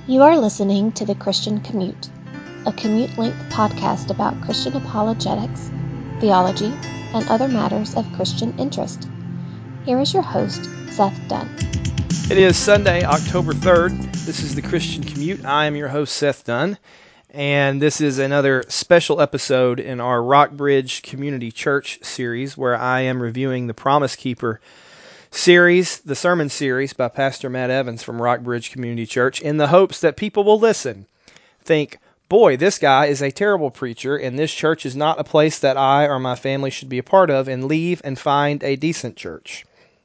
You are listening to The Christian Commute, a commute-length podcast about Christian apologetics, theology, and other matters of Christian interest. Here is your host, Seth Dunn. It is Sunday, October 3rd. This is The Christian Commute. I am your host, Seth Dunn, and this is another special episode in our Rockbridge Community Church series where I am reviewing the Promise Keeper series, the sermon series by Pastor Matt Evans from Rockbridge Community Church, in the hopes that people will listen. Think, boy, this guy is a terrible preacher, and this church is not a place that I or my family should be a part of, and leave and find a decent church.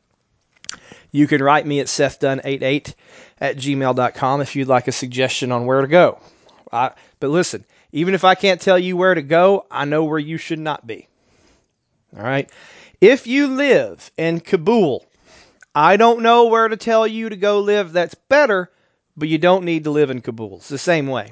You can write me at sethdunn88@gmail.com if you'd like a suggestion on where to go. But listen, even if I can't tell you where to go, I know where you should not be. All right? If you live in Kabul, I don't know where to tell you to go live that's better, but you don't need to live in Kabul. It's the same way.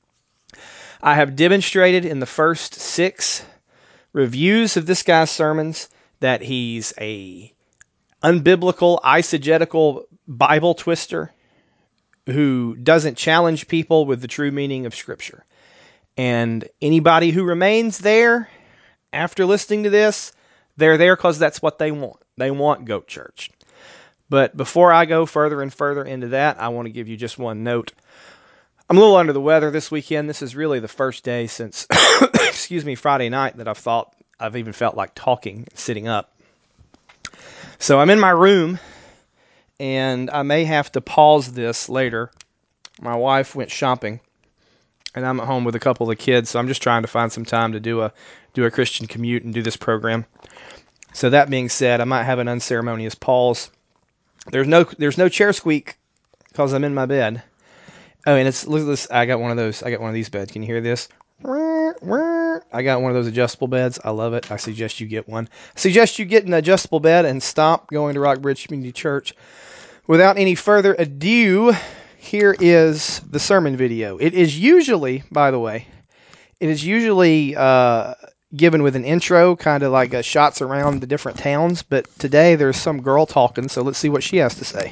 I have demonstrated in the first 6 reviews of this guy's sermons that he's a unbiblical, eisegetical Bible twister who doesn't challenge people with the true meaning of Scripture. And anybody who remains there after listening to this, they're there because that's what they want. They want Goat Church. But before I go further and further into that, I want to give you just one note. I'm a little under the weather this weekend. This is really the first day since, Friday night that I've even felt like talking, sitting up. So I'm in my room, and I may have to pause this later. My wife went shopping, and I'm at home with a couple of the kids, so I'm just trying to find some time to do a Christian commute and do this program. So that being said, I might have an unceremonious pause. There's no chair squeak because I'm in my bed. Oh, and look at this. I got one of these beds. Can you hear this? I got one of those adjustable beds. I love it. I suggest you get one. I suggest you get an adjustable bed and stop going to Rockbridge Community Church. Without any further ado, here is the sermon video. It is usually, by the way, given with an intro, kind of like shots around the different towns, but today there's some girl talking, so let's see what she has to say.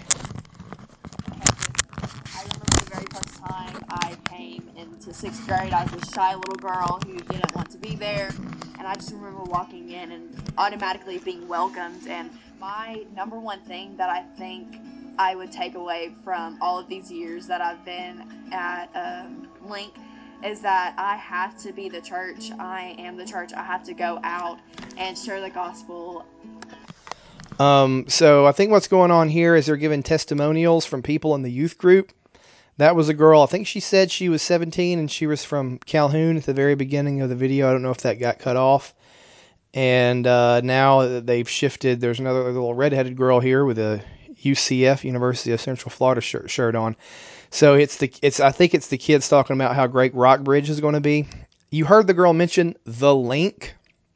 I remember the very first time I came into 6th grade, I was a shy little girl who didn't want to be there, and I just remember walking in and automatically being welcomed, and my number one thing that I think I would take away from all of these years that I've been at Link is that I have to be the church. I am the church. I have to go out and share the gospel. So I think what's going on here is they're giving testimonials from people in the youth group. That was a girl, I think she said she was 17 and she was from Calhoun at the very beginning of the video. I don't know if that got cut off. And now they've shifted. There's another little redheaded girl here with a UCF, University of Central Florida shirt on. So I think it's the kids talking about how great Rockbridge is going to be. You heard the girl mention the Link.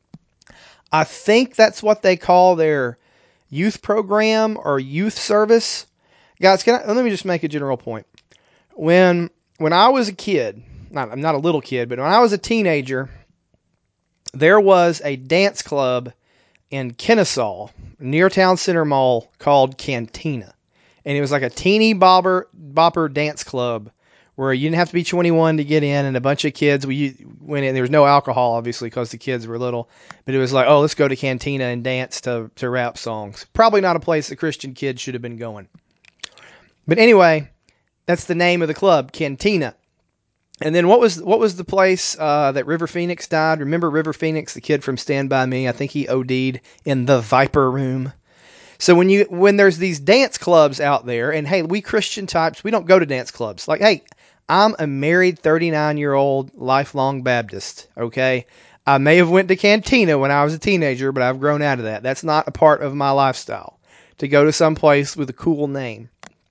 I think that's what they call their youth program or youth service. Guys, let me just make a general point. When I was a kid, I'm not a little kid, but when I was a teenager, there was a dance club in Kennesaw, near Town Center Mall, called Cantina. And it was like a teeny bopper dance club where you didn't have to be 21 to get in, and a bunch of kids went in. There was no alcohol, obviously, because the kids were little. But it was like, oh, let's go to Cantina and dance to rap songs. Probably not a place the Christian kids should have been going. But anyway, that's the name of the club, Cantina. And then what was the place that River Phoenix died? Remember River Phoenix, the kid from Stand By Me? I think he OD'd in the Viper Room. So when there's these dance clubs out there, and hey, we Christian types, we don't go to dance clubs. Like, hey, I'm a married 39-year-old lifelong Baptist, okay? I may have went to Cantina when I was a teenager, but I've grown out of that. That's not a part of my lifestyle, to go to some place with a cool name.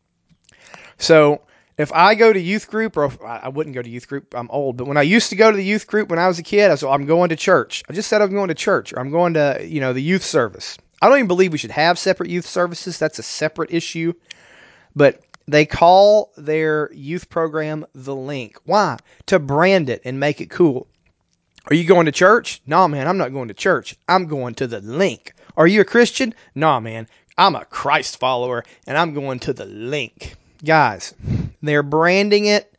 So if I go to youth group, or I wouldn't go to youth group, I'm old, but when I used to go to the youth group when I was a kid, I said, I'm going to church. I just said I'm going to church, or I'm going to, the youth service. I don't even believe we should have separate youth services. That's a separate issue. But they call their youth program the Link. Why? To brand it and make it cool. Are you going to church? No, man, I'm not going to church. I'm going to the Link. Are you a Christian? No, man, I'm a Christ follower, and I'm going to the Link. Guys, They're branding it.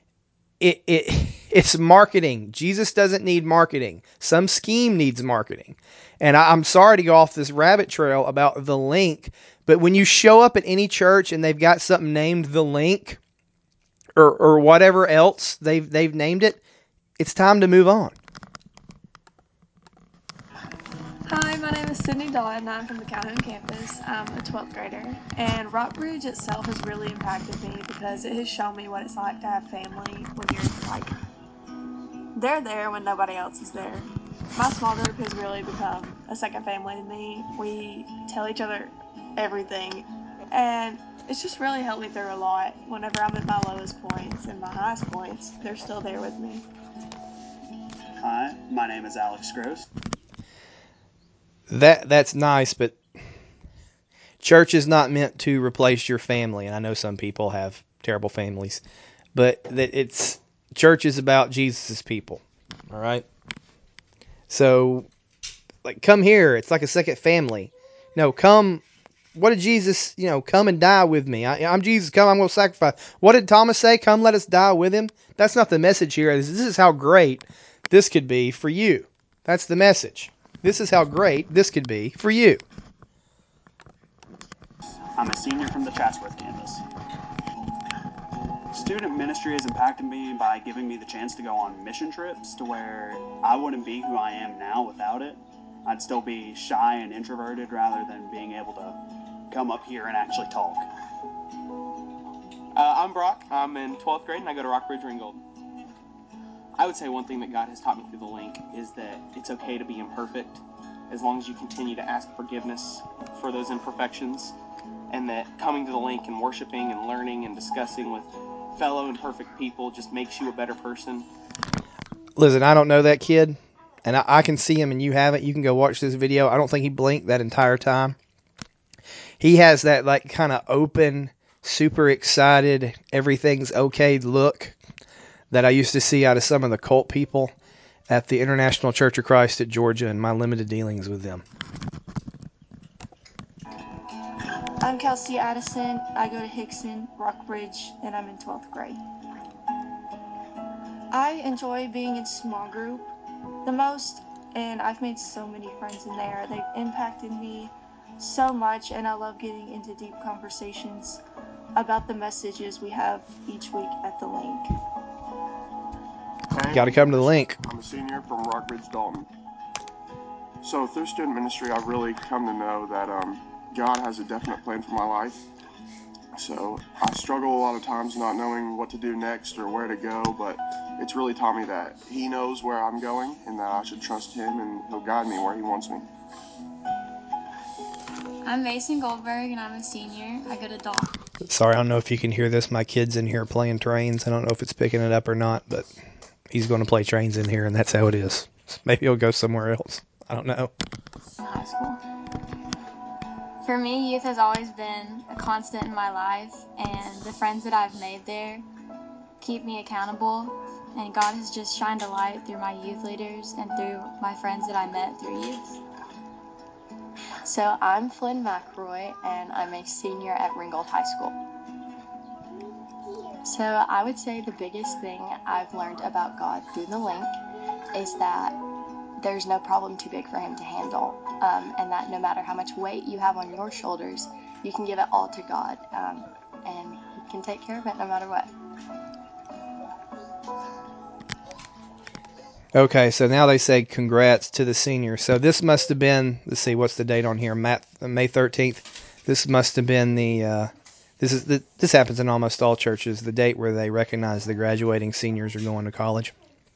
It's marketing. Jesus doesn't need marketing. Some scheme needs marketing. And I'm sorry to go off this rabbit trail about the link, but when you show up at any church and they've got something named the link or whatever else they've named it, it's time to move on. Hi, my name is Sydney Dodd, and I'm from the Calhoun campus. I'm a 12th grader, and Rockbridge itself has really impacted me because it has shown me what it's like to have family when they're there when nobody else is there. My small group has really become a second family to me. We tell each other everything, and it's just really helped me through a lot. Whenever I'm at my lowest points and my highest points, they're still there with me. Hi, my name is Alex Gross. That's nice, but church is not meant to replace your family. And I know some people have terrible families, but church is about Jesus' people. All right. So, come here. It's like a second family. No, come. What did Jesus, come and die with me. I'm Jesus. Come, I'm going to sacrifice. What did Thomas say? Come, let us die with him. That's not the message here. This is how great this could be for you. That's the message. This is how great this could be for you. I'm a senior from the Chatsworth campus. Student ministry has impacted me by giving me the chance to go on mission trips to where I wouldn't be who I am now without it. I'd still be shy and introverted rather than being able to come up here and actually talk. I'm Brock. I'm in 12th grade and I go to Rockbridge Ringgold. I would say one thing that God has taught me through the link is that it's okay to be imperfect as long as you continue to ask forgiveness for those imperfections, and that coming to the link and worshiping and learning and discussing with fellow imperfect people just makes you a better person. Listen, I don't know that kid, and I can see him and you haven't. You can go watch this video. I don't think he blinked that entire time. He has that kind of open, super excited, everything's okay look that I used to see out of some of the cult people at the International Church of Christ at Georgia and my limited dealings with them. I'm Kelsey Addison. I go to Hickson, Rockbridge, and I'm in 12th grade. I enjoy being in small group the most, and I've made so many friends in there. They've impacted me so much, and I love getting into deep conversations about the messages we have each week at the link. Got to come to the link. I'm a senior from Rockbridge Dalton. So through student ministry, I've really come to know that God has a definite plan for my life. So I struggle a lot of times not knowing what to do next or where to go, but it's really taught me that He knows where I'm going and that I should trust Him and He'll guide me where He wants me. I'm Mason Goldberg and I'm a senior. I go to Dalton. Sorry, I don't know if you can hear this. My kid's in here playing trains. I don't know if it's picking it up or not, but he's going to play trains in here, and that's how it is. Maybe he'll go somewhere else. I don't know. High school. For me, youth has always been a constant in my life, and the friends that I've made there keep me accountable, and God has just shined a light through my youth leaders and through my friends that I met through youth. So I'm Flynn McRoy, and I'm a senior at Ringgold High School. So I would say the biggest thing I've learned about God through the link is that there's no problem too big for Him to handle, and that no matter how much weight you have on your shoulders, you can give it all to God, and He can take care of it no matter what. Okay, so now they say congrats to the senior. So this must have been, let's see, what's the date on here? May 13th. This must have been this happens in almost all churches, the date where they recognize the graduating seniors are going to college.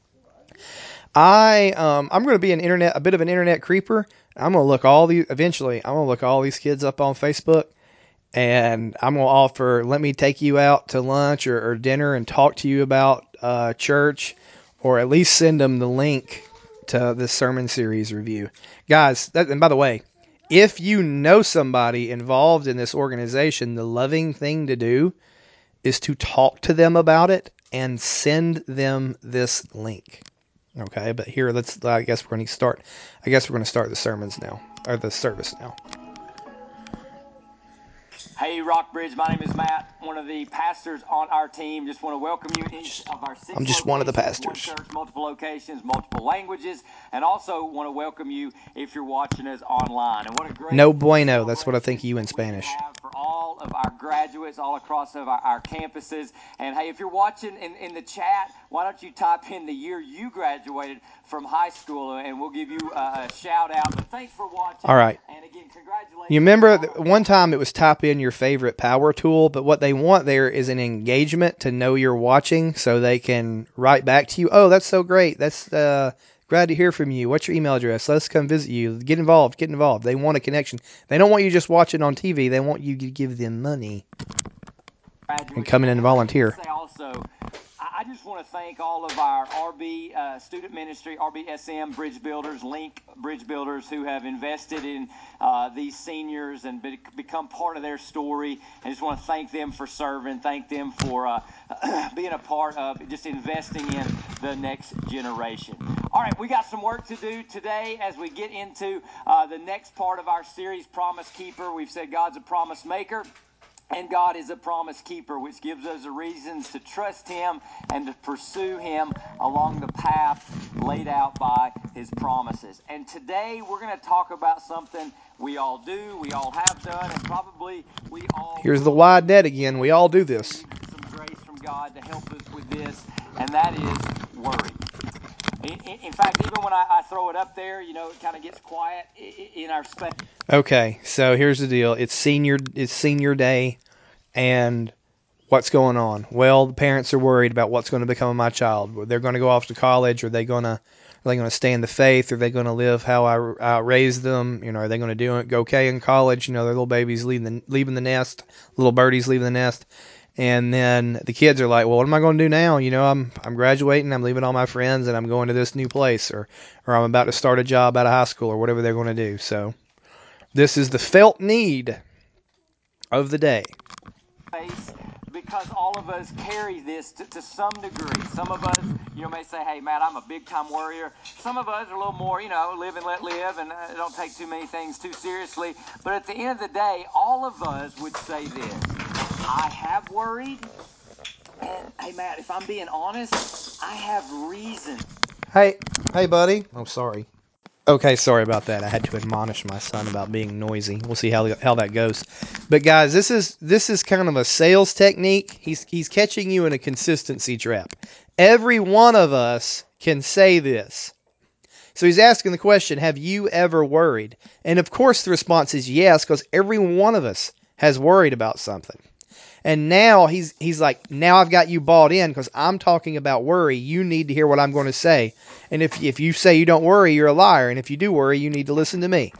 I'm going to be a bit of an internet creeper. I'm going to look all these kids up on Facebook, and I'm going to offer, let me take you out to lunch or dinner and talk to you about church, or at least send them the link to this sermon series review. Guys, and by the way, if you know somebody involved in this organization, the loving thing to do is to talk to them about it and send them this link. Okay, but here, I guess we're going to start the sermons now, or the service now. Hey, Rockbridge, my name is Matt, one of the pastors on our team. Just want to welcome you in each of our 6 I'm just one of the locations, pastors. one church, multiple locations, multiple languages, and also want to welcome you if you're watching us online. And what a great No bueno, that's what I think of you in Spanish. we have for all of our graduates all across of our campuses. And hey, if you're watching in the chat, why don't you type in the year you graduated from high school, and we'll give you a shout out. But thanks for watching. All right. And again, congratulations. You remember one time it was type in your favorite power tool, but what they want there is an engagement to know you're watching so they can write back to you. Oh, that's so great. That's glad to hear from you. What's your email address? Let's come visit you. Get involved. Get involved. They want a connection. They don't want you just watching on TV. They want you to give them money and come in and volunteer. Also, I just want to thank all of our RB student ministry, RBSM Bridge Builders, Link Bridge Builders, who have invested in these seniors and become part of their story. I just want to thank them for serving, thank them for being a part of just investing in the next generation. All right, we got some work to do today as we get into the next part of our series, Promise Keeper. We've said God's a promise maker. And God is a promise keeper, which gives us the reasons to trust Him and to pursue Him along the path laid out by His promises. And today we're going to talk about something we all do, we all have done, and probably we all... Here's the wide net again. We all do this. Some grace from God to help us with this, and that is worry. In fact, even when I throw it up there, you know, it kind of gets quiet in our space. Okay, so here's the deal. It's senior day, and what's going on? Well, the parents are worried about what's going to become of my child. They're going to go off to college. Are they going to stay in the faith? Are they going to live how I raised them? You know, are they going to do okay in college? You know, their little babies leaving the nest, little birdies leaving the nest. And then the kids are like, well, what am I going to do now? You know, I'm graduating, I'm leaving all my friends, and I'm going to this new place, or I'm about to start a job out of high school, or whatever they're going to do. So this is the felt need of the day. Because all of us carry this to some degree. Some of us, you know, may say, hey, Matt, I'm a big-time worrier. Some of us are a little more, you know, live and let live and don't take too many things too seriously. But at the end of the day, all of us would say this: I have worried, and, hey, Matt, if I'm being honest, I have reason. Hey, buddy. Oh, sorry. Okay, sorry about that. I had to admonish my son about being noisy. We'll see how that goes. But guys, this is kind of a sales technique. He's catching you in a consistency trap. Every one of us can say this. So he's asking the question, have you ever worried? And of course the response is yes, because every one of us has worried about something. And now he's like, now I've got you bought in because I'm talking about worry. You need to hear what I'm going to say. And if you say you don't worry, you're a liar. And if you do worry, you need to listen to me.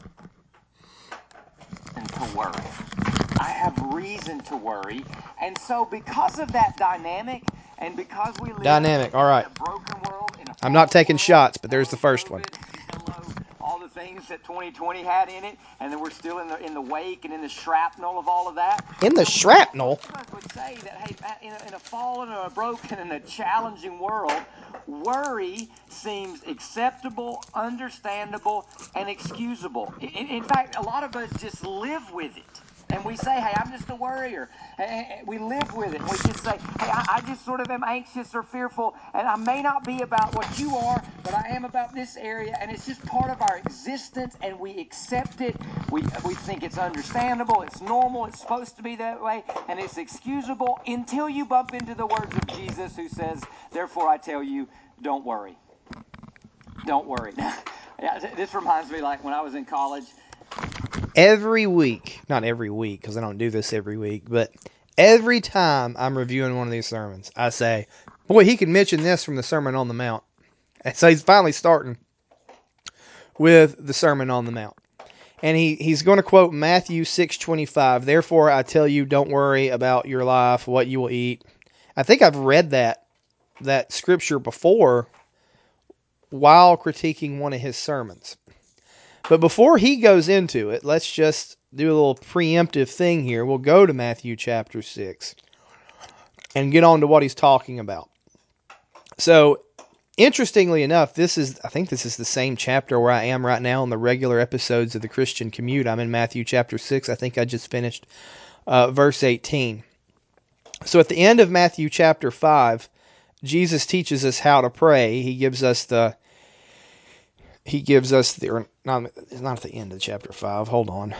To worry. I have reason to worry. And so because of that dynamic, and because we live all right. in a broken world, I'm not taking shots, but there's the first one. All the things that 2020 had in it, and then we're still in the wake and in the shrapnel of all of that. In the shrapnel? I would say that, hey, in a fallen or a broken and a challenging world, worry seems acceptable, understandable, and excusable. In fact, a lot of us just live with it. And we say, hey, I'm just a worrier. We live with it. We just say, hey, I just sort of am anxious or fearful, and I may not be about what you are, but I am about this area, and it's just part of our existence, and we accept it. We think it's understandable, it's normal, it's supposed to be that way, and it's excusable until you bump into the words of Jesus, who says, therefore I tell you, don't worry. Don't worry. This reminds me, like when I was in college. Every week, not every week because I don't do this every week, but every time I'm reviewing one of these sermons, I say, boy, he can mention this from the Sermon on the Mount. And so he's finally starting with the Sermon on the Mount. And he's going to quote Matthew 6:25. Therefore, I tell you, don't worry about your life, what you will eat. I think I've read that scripture before while critiquing one of his sermons. But before he goes into it, let's just do a little preemptive thing here. We'll go to Matthew chapter 6 and get on to what he's talking about. So interestingly enough, I think this is the same chapter where I am right now in the regular episodes of the Christian Commute. I'm in Matthew chapter 6. I think I just finished verse 18. So at the end of Matthew chapter 5, Jesus teaches us how to pray. He gives us the, or not at the end of chapter 5, hold on.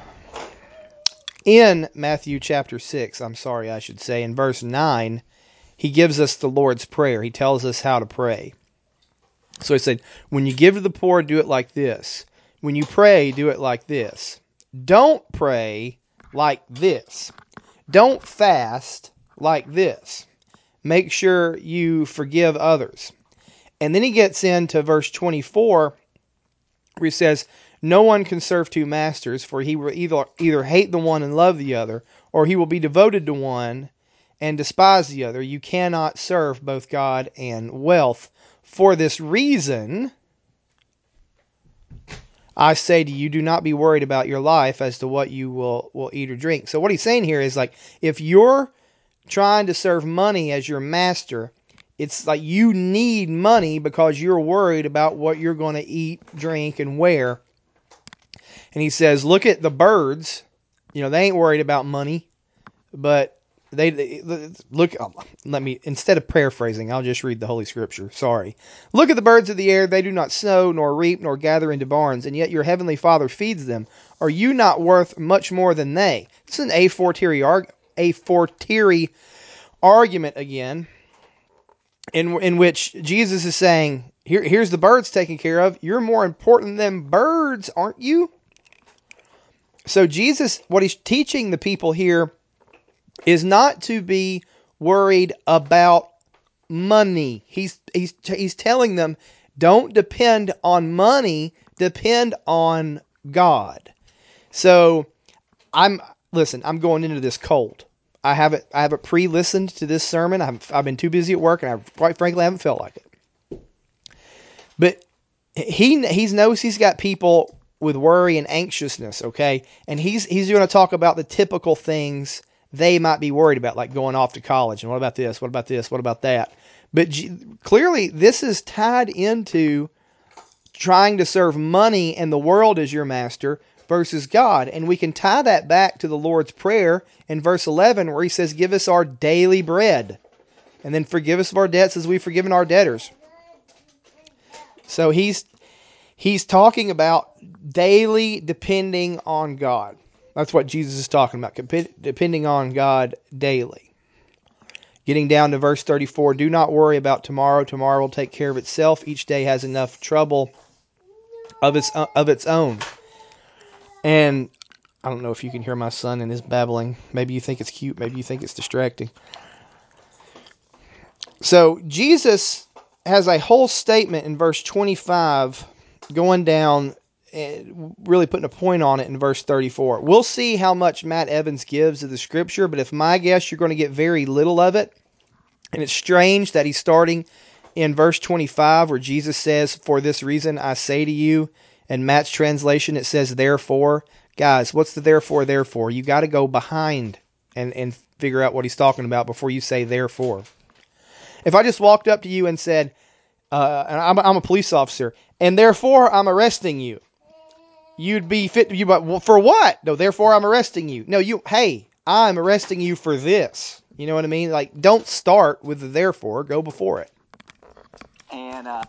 In Matthew chapter 6, in verse 9, he gives us the Lord's Prayer. He tells us how to pray. So he said, when you give to the poor, do it like this. When you pray, do it like this. Don't pray like this. Don't fast like this. Make sure you forgive others. And then he gets into verse 24, where he says, no one can serve two masters, for he will either hate the one and love the other, or he will be devoted to one and despise the other. You cannot serve both God and wealth. For this reason, I say to you, do not be worried about your life as to what you will eat or drink. So what he's saying here is, like, if you're trying to serve money as your master, it's like you need money because you're worried about what you're going to eat, drink, and wear. And he says, look at the birds. You know, they ain't worried about money, but they look. Instead of paraphrasing, I'll just read the Holy Scripture. Sorry. Look at the birds of the air. They do not sow, nor reap, nor gather into barns, and yet your heavenly Father feeds them. Are you not worth much more than they? This is an a fortiori argument again, in which Jesus is saying, here's the birds taken care of. You're more important than birds, aren't you? So Jesus, what he's teaching the people here is not to be worried about money. He's telling them, don't depend on money, depend on God. So I'm going into this cold. I haven't pre-listened to this sermon. I've been too busy at work, and I quite frankly haven't felt like it. But he knows he's got people with worry and anxiousness, okay? And he's going to talk about the typical things they might be worried about, like going off to college, and what about this, what about this, what about that? But clearly this is tied into trying to serve money and the world as your master versus God. And we can tie that back to the Lord's Prayer in verse 11, where he says, give us our daily bread, and then forgive us of our debts as we've forgiven our debtors. So he's talking about daily depending on God. That's what Jesus is talking about, depending on God daily. Getting down to verse 34, do not worry about tomorrow. Tomorrow will take care of itself. Each day has enough trouble of its own. And I don't know if you can hear my son and his babbling. Maybe you think it's cute. Maybe you think it's distracting. So Jesus has a whole statement in verse 25 going down, really putting a point on it in verse 34. We'll see how much Matt Evans gives of the scripture, but if my guess, you're going to get very little of it. And it's strange that he's starting in verse 25 where Jesus says, for this reason I say to you. In Matt's translation, it says, therefore. Guys, what's the therefore? You got to go behind and figure out what he's talking about before you say therefore. If I just walked up to you and said, and I'm a police officer, and therefore I'm arresting you, you'd be fit. Well, for what? No, therefore I'm arresting you. No, hey, I'm arresting you for this. You know what I mean? Like, don't start with the therefore. Go before it. And Let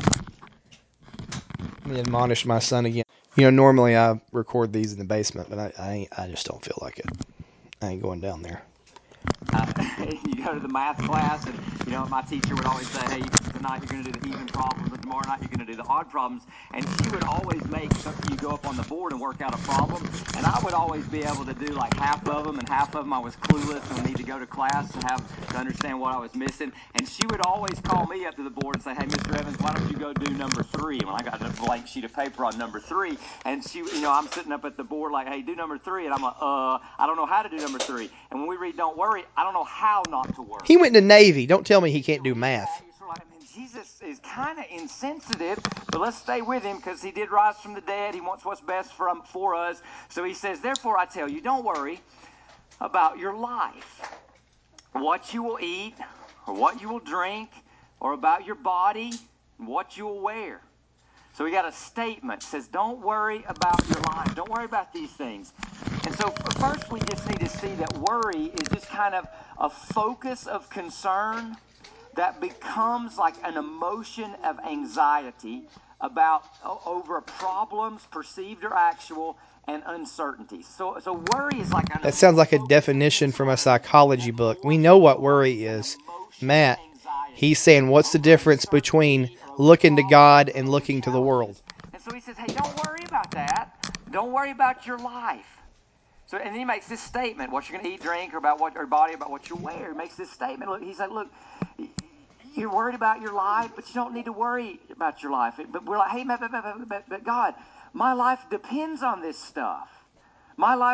me admonish my son again. You know, normally I record these in the basement, but I just don't feel like it. I ain't going down there. You go to the math class, and you know my teacher would always say, "Hey, tonight you're going to do the even problems, and tomorrow night you're going to do the odd problems." And she would always make you go up on the board and work out a problem, and I would always be able to do like half of them, and half of them I was clueless and would need to go to class to understand what I was missing. And she would always call me up to the board and say, "Hey, Mr. Evans, why don't you go do number 3?" And I got a blank sheet of paper on number 3, and she, I'm sitting up at the board like, "Hey, do number 3," and I'm like, I don't know how to do number 3. And when we read "Don't worry," I don't know how not to worry. He went to Navy. Don't tell me he can't do math. Jesus is kind of insensitive, but let's stay with him because he did rise from the dead. He wants what's best for us. So he says, therefore I tell you, don't worry about your life, what you will eat or what you will drink, or about your body and what you'll wear. So we got a statement that says, don't worry about your life. Don't worry about these things. And so first we just need to see that worry is just kind of a focus of concern that becomes like an emotion of anxiety about over problems, perceived or actual, and uncertainties. So worry is like That sounds like a definition from a psychology book. We know what worry is. Matt, he's saying, what's the difference between looking to God and looking to the world? And so he says, hey, don't worry about that. Don't worry about your life. So, and then he makes this statement, what you're going to eat, drink, or about what your body, about what you wear. He makes this statement. Look, he said, look, you're worried about your life, but you don't need to worry about your life. But we're like, hey, but God, my life depends on this stuff. My life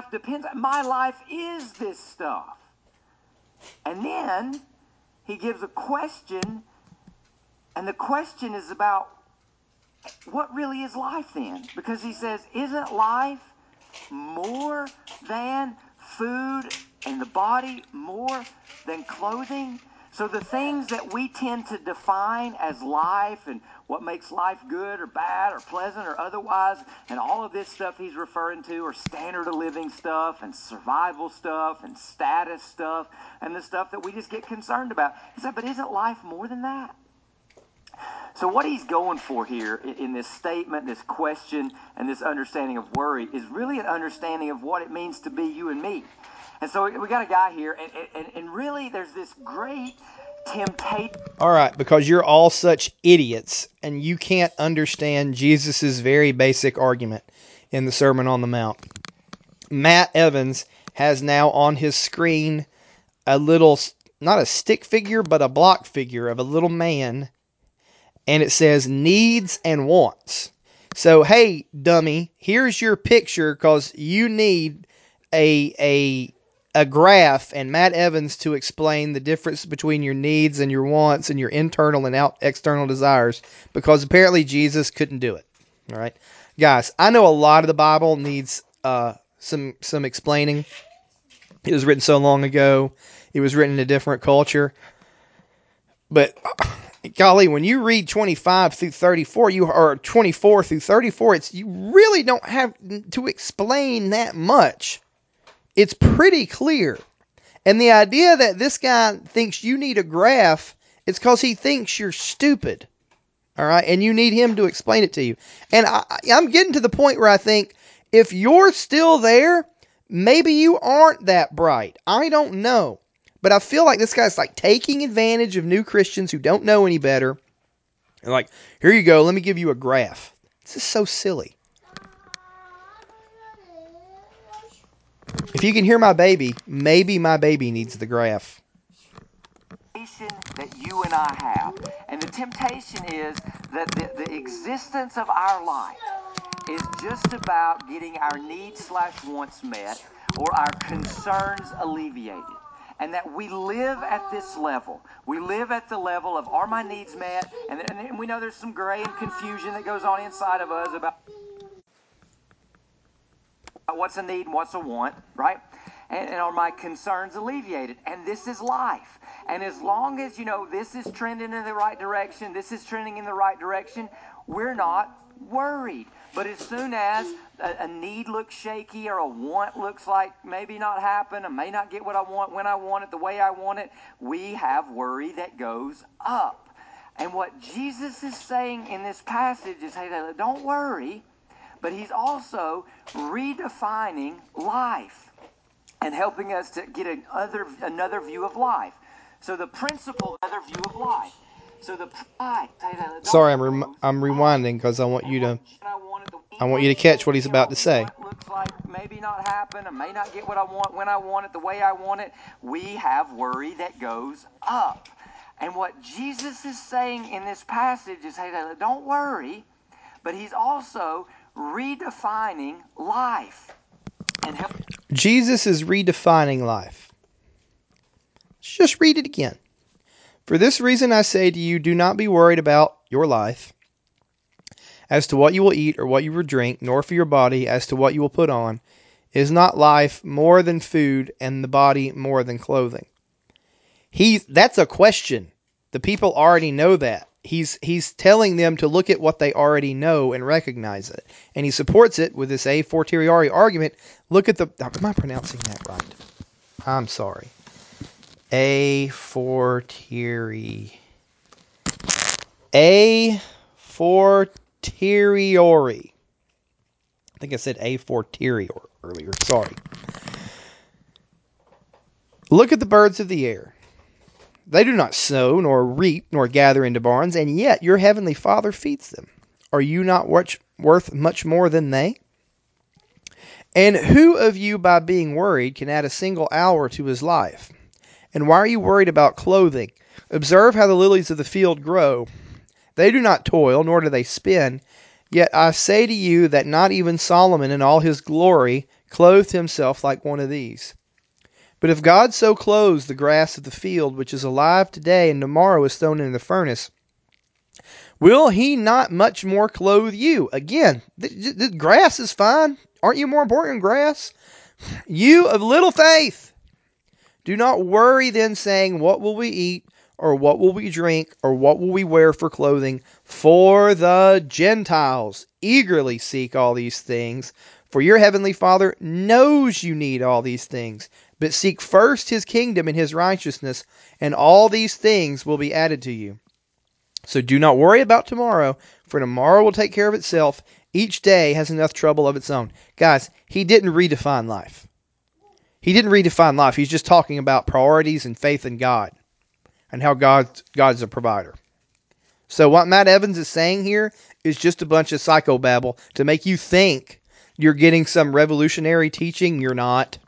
is this stuff. And then he gives a question, and the question is about what really is life then? Because he says, isn't life more than food and the body more than clothing? So the things that we tend to define as life and what makes life good or bad or pleasant or otherwise, and all of this stuff he's referring to are standard of living stuff and survival stuff and status stuff and the stuff that we just get concerned about. He said, but isn't life more than that? So what he's going for here in this statement, this question, and this understanding of worry is really an understanding of what it means to be you and me. And so we got a guy here, and really there's this great temptation. All right, because you're all such idiots, and you can't understand Jesus' very basic argument in the Sermon on the Mount. Matt Evans has now on his screen a little, not a stick figure, but a block figure of a little man, and it says needs and wants. So, hey, dummy, here's your picture because you need a graph and Matt Evans to explain the difference between your needs and your wants and your internal and external desires, because apparently Jesus couldn't do it. All right, guys, I know a lot of the Bible needs some explaining. It was written so long ago. It was written in a different culture. But golly, when you read 25 through 34, or 24 through 34, you really don't have to explain that much. It's pretty clear. And the idea that this guy thinks you need a graph, it's because he thinks you're stupid. All right, and you need him to explain it to you. And I'm getting to the point where I think if you're still there, maybe you aren't that bright. I don't know. But I feel like this guy's like taking advantage of new Christians who don't know any better. And like, here you go, let me give you a graph. This is so silly. If you can hear my baby, maybe my baby needs the graph. That you and I have. And the temptation is that the existence of our life is just about getting our needs/wants met or our concerns alleviated. And that we live at this level. We live at the level of, are my needs met? And we know there's some gray and confusion that goes on inside of us about what's a need and what's a want, right? And are my concerns alleviated? And this is life. And as long as, this is trending in the right direction, this is trending in the right direction, we're not worried. But as soon as a need looks shaky or a want looks like maybe not happen, I may not get what I want when I want it, the way I want it, we have worry that goes up. And what Jesus is saying in this passage is, hey, don't worry, but he's also redefining life and helping us to get another view of life. So the principle, another view of life. So Sorry, I'm rewinding because I want you to catch what he's about to say. Looks like maybe not happen. I may not get what I want when I want it, the way I want it. We have worry that goes up. And what Jesus is saying in this passage is, hey, don't worry, but he's also redefining life. Jesus is redefining life. Let's just read it again. For this reason I say to you, do not be worried about your life as to what you will eat or what you will drink, nor for your body as to what you will put on. Is not life more than food, and the body more than clothing? That's a question. The people already know that. He's telling them to look at what they already know and recognize it. And he supports it with this a fortiori argument. Look at the... Am I pronouncing that right? I'm sorry. A fortiori. A fortiori. I think I said a fortiori earlier. Sorry. Look at the birds of the air. They do not sow, nor reap, nor gather into barns, and yet your heavenly Father feeds them. Are you not worth much more than they? And who of you, by being worried, can add a single hour to his life? And why are you worried about clothing? Observe how the lilies of the field grow. They do not toil, nor do they spin. Yet I say to you that not even Solomon in all his glory clothed himself like one of these. But if God so clothes the grass of the field, which is alive today and tomorrow is thrown into the furnace, will he not much more clothe you? Again, the grass is fine. Aren't you more important than grass? You of little faith. Do not worry then, saying, what will we eat, or what will we drink, or what will we wear for clothing? For the Gentiles eagerly seek all these things. For your heavenly Father knows you need all these things. But seek first his kingdom and his righteousness, and all these things will be added to you. So do not worry about tomorrow, for tomorrow will take care of itself. Each day has enough trouble of its own. Guys, he didn't redefine life. He didn't redefine life. He's just talking about priorities and faith in God and how God's a provider. So what Matt Evans is saying here is just a bunch of psychobabble to make you think you're getting some revolutionary teaching. You're not.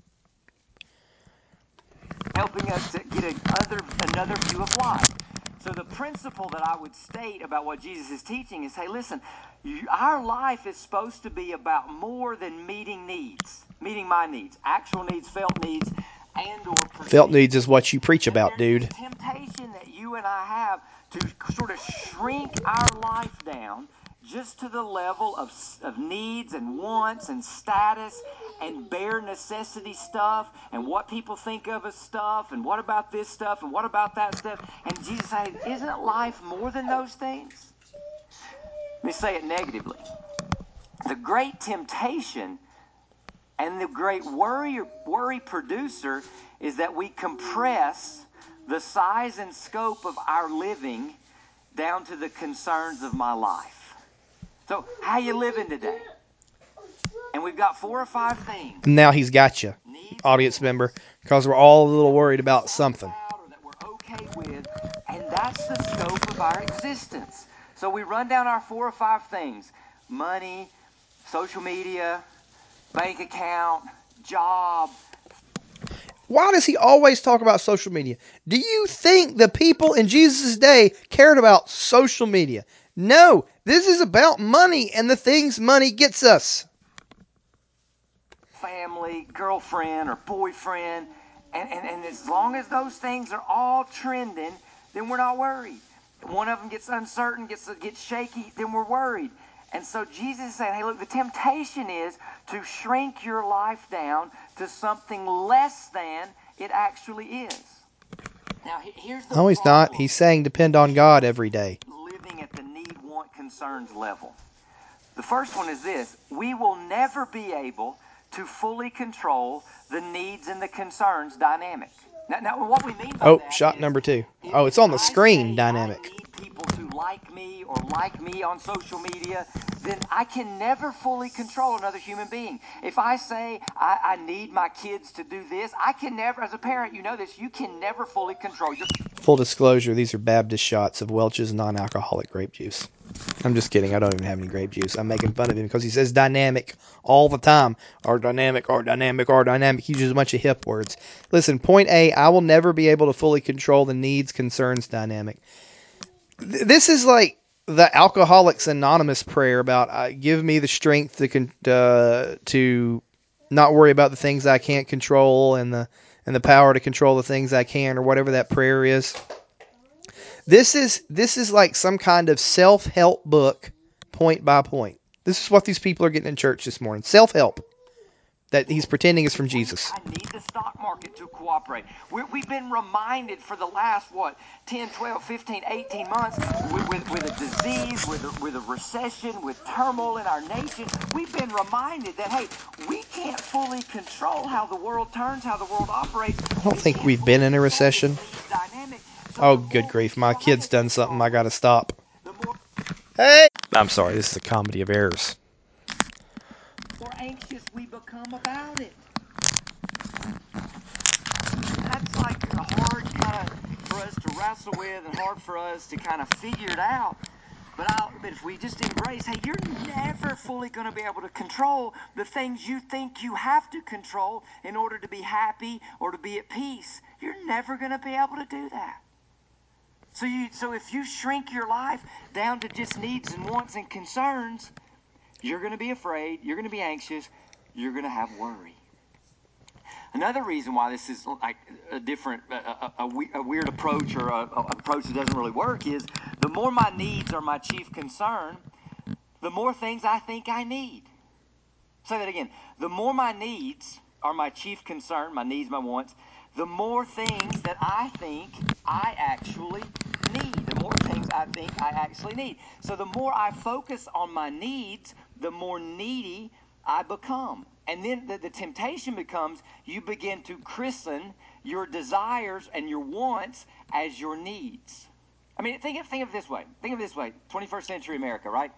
Helping us to get another view of life. So the principle that I would state about what Jesus is teaching is, hey, listen, our life is supposed to be about more than meeting needs, meeting my needs, actual needs, felt needs, and or perceived. Felt needs is what you preach about, dude. There's temptation that you and I have to sort of shrink our life down just to the level of needs and wants and status and bare necessity stuff and what people think of as stuff and what about this stuff and what about that stuff. And Jesus said, isn't life more than those things? Let me say it negatively. The great temptation and the great worry producer is that we compress the size and scope of our living down to the concerns of my life. So, how you living today? And we've got 4 or 5 things. Now he's got you, audience member, because we're all a little worried about something. That we're okay with, and that's the scope of our existence. So we run down our 4 or 5 things: money, social media, bank account, job. Why does he always talk about social media? Do you think the people in Jesus' day cared about social media? No, this is about money and the things money gets us. Family, girlfriend, or boyfriend, and as long as those things are all trending, then we're not worried. One of them gets uncertain, gets shaky, then we're worried. And so Jesus is saying, hey, look, the temptation is to shrink your life down to something less than it actually is. Now, here's the No, he's not. He's saying depend on God every day. Living at the need, want, concerns level. The first one is this: we will never be able to fully control the needs and the concerns dynamic. Now what we mean by that shot is, number 2. Oh, it's on the screen, dynamic. I need people to like me or like me on social media, then I can never fully control another human being. If I say I need my kids to do this, I can never, as a parent, you know this, you can never fully control your... Full disclosure, these are Baptist shots of Welch's non-alcoholic grape juice. I'm just kidding. I don't even have any grape juice. I'm making fun of him because he says dynamic all the time. Or dynamic, or dynamic, or dynamic. He uses a bunch of hip words. Listen, point A, I will never be able to fully control the needs, concerns dynamic. This is like the Alcoholics Anonymous prayer about give me the strength to not worry about the things I can't control and the power to control the things I can, or whatever that prayer is. This is like some kind of self-help book, point by point. This is what these people are getting in church this morning. Self-help. that he's pretending is from Jesus. I need the stock market to cooperate. We've been reminded for the last, 10, 12, 15, 18 months with a disease, with a recession, with turmoil in our nation. We've been reminded that, hey, we can't fully control how the world turns, how the world operates. I don't think we've been in a recession. Oh, good grief. My kid's done something. I got to stop. Hey! I'm sorry. This is a comedy of errors. The more anxious we become about it. That's like hard kind of for us to wrestle with and hard for us to kind of figure it out. But if we just embrace, hey, you're never fully going to be able to control the things you think you have to control in order to be happy or to be at peace. You're never going to be able to do that. So if you shrink your life down to just needs and wants and concerns, you're going to be afraid, you're going to be anxious, you're going to have worry. Another reason why this is like a different, a weird approach or an approach that doesn't really work is the more my needs are my chief concern, the more things I think I need. Say that again. The more my needs are my chief concern, my needs, my wants, the more things that I think I actually need. The more things I think I actually need. So the more I focus on my needs, the more needy I become. And then the temptation becomes you begin to christen your desires and your wants as your needs. I mean, think of it this way. Think of it this way. 21st century America, right?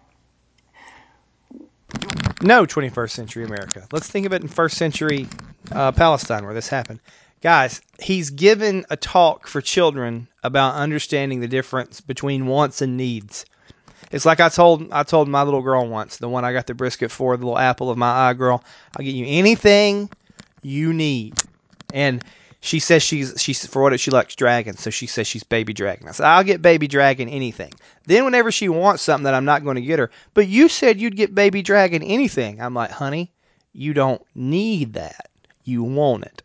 No, 21st century America. Let's think of it in first century Palestine where this happened. Guys, he's given a talk for children about understanding the difference between wants and needs. It's like I told my little girl once, the one I got the brisket for, the little apple of my eye girl, I'll get you anything you need. And she says she's for what she likes dragon, so she says she's baby dragon. I said, I'll get baby dragon anything. Then whenever she wants something that I'm not going to get her, but you said you'd get baby dragon anything. I'm like, honey, you don't need that. You want it.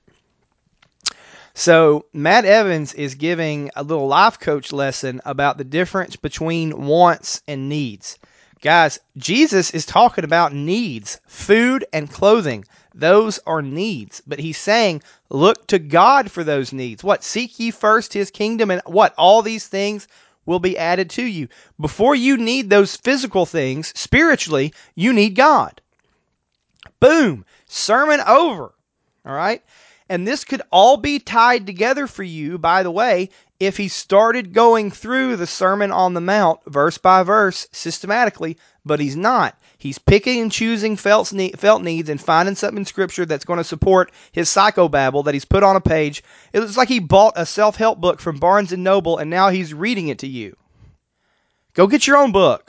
So Matt Evans is giving a little life coach lesson about the difference between wants and needs. Guys, Jesus is talking about needs, food and clothing. Those are needs. But he's saying, look to God for those needs. What? Seek ye first his kingdom and what? All these things will be added to you. Before you need those physical things, spiritually, you need God. Boom. Sermon over. All right? And this could all be tied together for you, by the way, if he started going through the Sermon on the Mount verse by verse systematically, but he's not. He's picking and choosing felt needs and finding something in Scripture that's going to support his psychobabble that he's put on a page. It looks like he bought a self-help book from Barnes & Noble and now he's reading it to you. Go get your own book.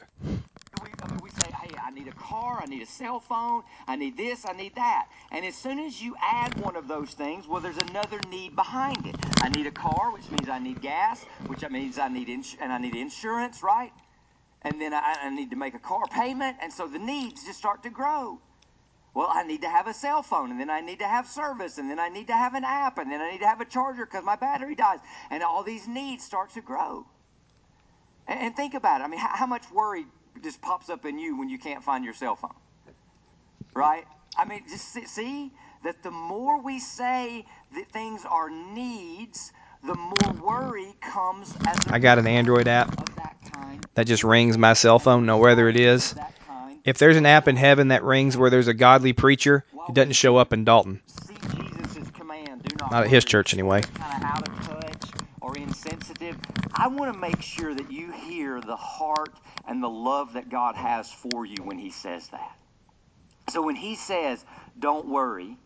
We say, hey, I need a car, I need a cell phone, I need this, I need that. And as soon as you add one of those things, well, there's another need behind it. I need a car, which means I need gas, which means I need insurance, right? And then I need to make a car payment, and so the needs just start to grow. Well, I need to have a cell phone, and then I need to have service, and then I need to have an app, and then I need to have a charger because my battery dies. And all these needs start to grow. And think about it. I mean, how much worry just pops up in you when you can't find your cell phone? Right? I mean, just see that the more we say that things are needs, the more worry comes as I got an Android app that just rings my cell phone, know whether it is. If there's an app in heaven that rings where there's a godly preacher, it doesn't show up in Dalton. See Jesus' command, do Not at his church anyway. Kind of out of touch or insensitive. I want to make sure that you hear the heart and the love that God has for you when he says that. So when he says, don't worry,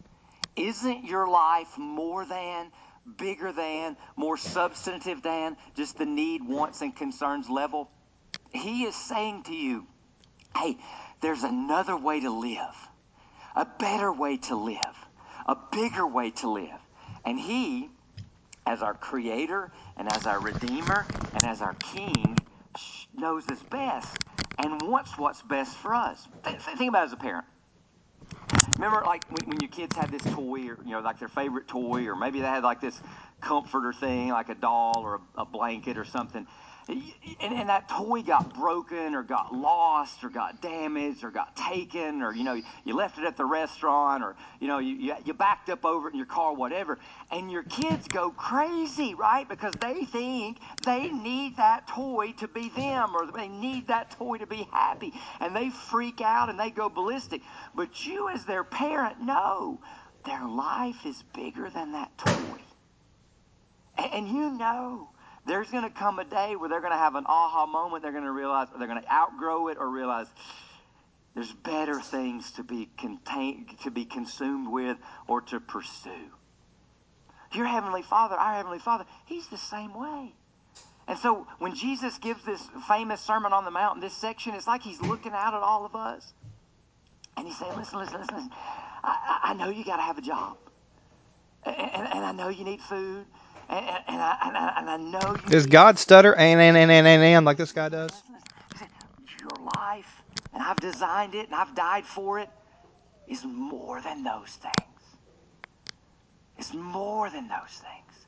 isn't your life more than, bigger than, more substantive than just the need, wants, and concerns level? He is saying to you, hey, there's another way to live, a better way to live, a bigger way to live. And he, as our creator and as our redeemer and as our king, knows us best and wants what's best for us. Think about it as a parent. Remember, like when your kids had this toy, or like their favorite toy, or maybe they had like this comforter thing, like a doll or a blanket or something. and that toy got broken or got lost or got damaged or got taken, or you left it at the restaurant, or you backed up over it in your car, whatever, and your kids go crazy, right? Because they think they need that toy to be them, or they need that toy to be happy, and they freak out and they go ballistic. But you, as their parent, know their life is bigger than that toy. And there's going to come a day where they're going to have an aha moment. They're going to realize, or they're going to outgrow it, or realize there's better things to be consumed with, or to pursue. Your Heavenly Father, our Heavenly Father, He's the same way. And so when Jesus gives this famous Sermon on the Mount in this section, it's like He's looking out at all of us. And He's saying, listen. I know you got to have a job. And I know you need food. And I know you. Does God stutter and like this guy does? Your life, and I've designed it, and I've died for it, is more than those things. It's more than those things.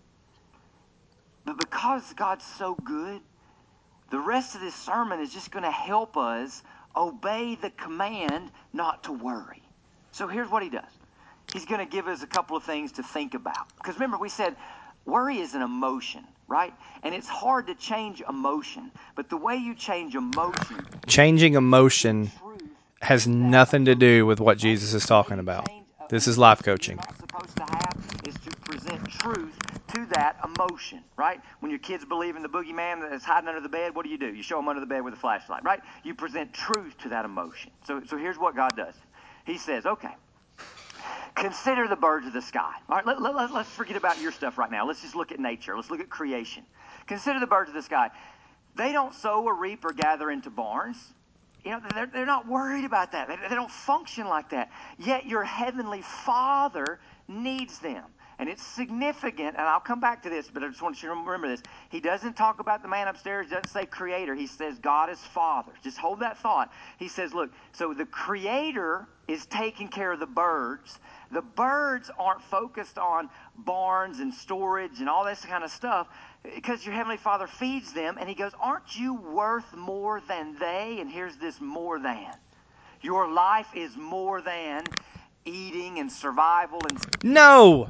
But because God's so good, the rest of this sermon is just going to help us obey the command not to worry. So here's what He does. He's going to give us a couple of things to think about. Because remember, we said worry is an emotion, right? And it's hard to change emotion. But the way you change emotion... Changing emotion has nothing to do with what Jesus is talking about. This is life coaching. What you're supposed to have is to present truth to that emotion, right? When your kids believe in the boogeyman that's hiding under the bed, what do? You show them under the bed with a flashlight, right? You present truth to that emotion. So here's what God does. He says, okay, consider the birds of the sky. All right, let's forget about your stuff right now. Let's just look at nature. Let's look at creation. Consider the birds of the sky. They don't sow or reap or gather into barns. They're not worried about that. They don't function like that. Yet your Heavenly Father needs them. And it's significant, and I'll come back to this, but I just want you to remember this. He doesn't talk about the man upstairs, doesn't say Creator. He says God is Father. Just hold that thought. He says, look, so the Creator is taking care of the birds. The birds aren't focused on barns and storage and all this kind of stuff, because your Heavenly Father feeds them, and He goes, aren't you worth more than they? And here's this more than. Your life is more than eating and survival and... No!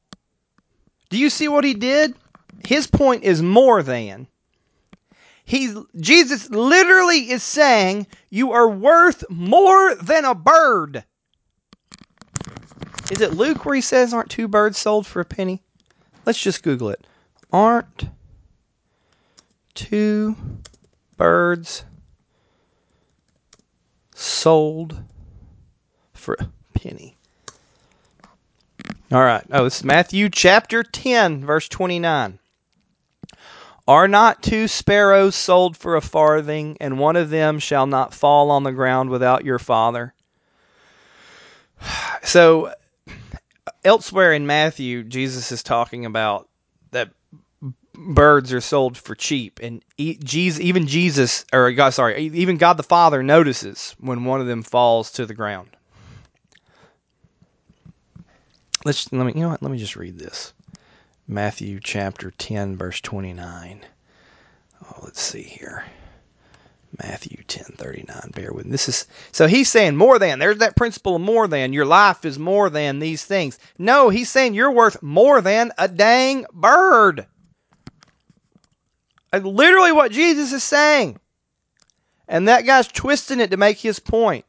Do you see what He did? His point is more than. Jesus literally is saying you are worth more than a bird. Is it Luke where He says, aren't two birds sold for a penny? Let's just Google it. Aren't two birds sold for a penny? All right. Oh, this is Matthew chapter 10, verse 29. Are not two sparrows sold for a farthing, and one of them shall not fall on the ground without your Father? So, elsewhere in Matthew, Jesus is talking about that birds are sold for cheap, and even God the Father notices when one of them falls to the ground. Let me just read this. Matthew chapter 10, verse 29. Oh, let's see here. Matthew 10:39. Bear with me. So He's saying more than. There's that principle of more than. Your life is more than these things. No, He's saying you're worth more than a dang bird. Literally what Jesus is saying. And that guy's twisting it to make his point.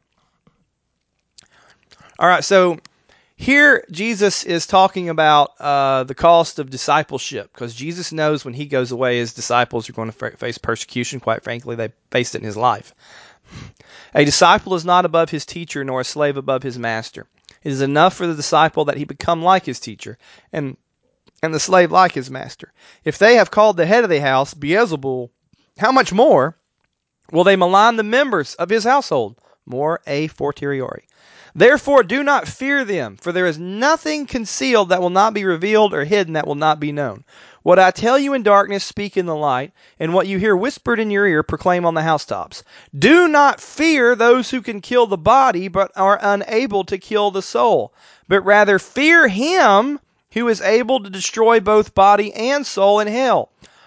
All right, so here Jesus is talking about the cost of discipleship, because Jesus knows when He goes away, His disciples are going to face persecution. Quite frankly, they faced it in His life. A disciple is not above his teacher, nor a slave above his master. It is enough for the disciple that he become like his teacher, and the slave like his master. If they have called the head of the house Beelzebul, how much more will they malign the members of his household? More a fortiori. Therefore do not fear them, for there is nothing concealed that will not be revealed, or hidden that will not be known. What I tell you in darkness, speak in the light, and what you hear whispered in your ear, proclaim on the housetops. Do not fear those who can kill the body, but are unable to kill the soul, but rather fear Him who is able to destroy both body and soul in hell.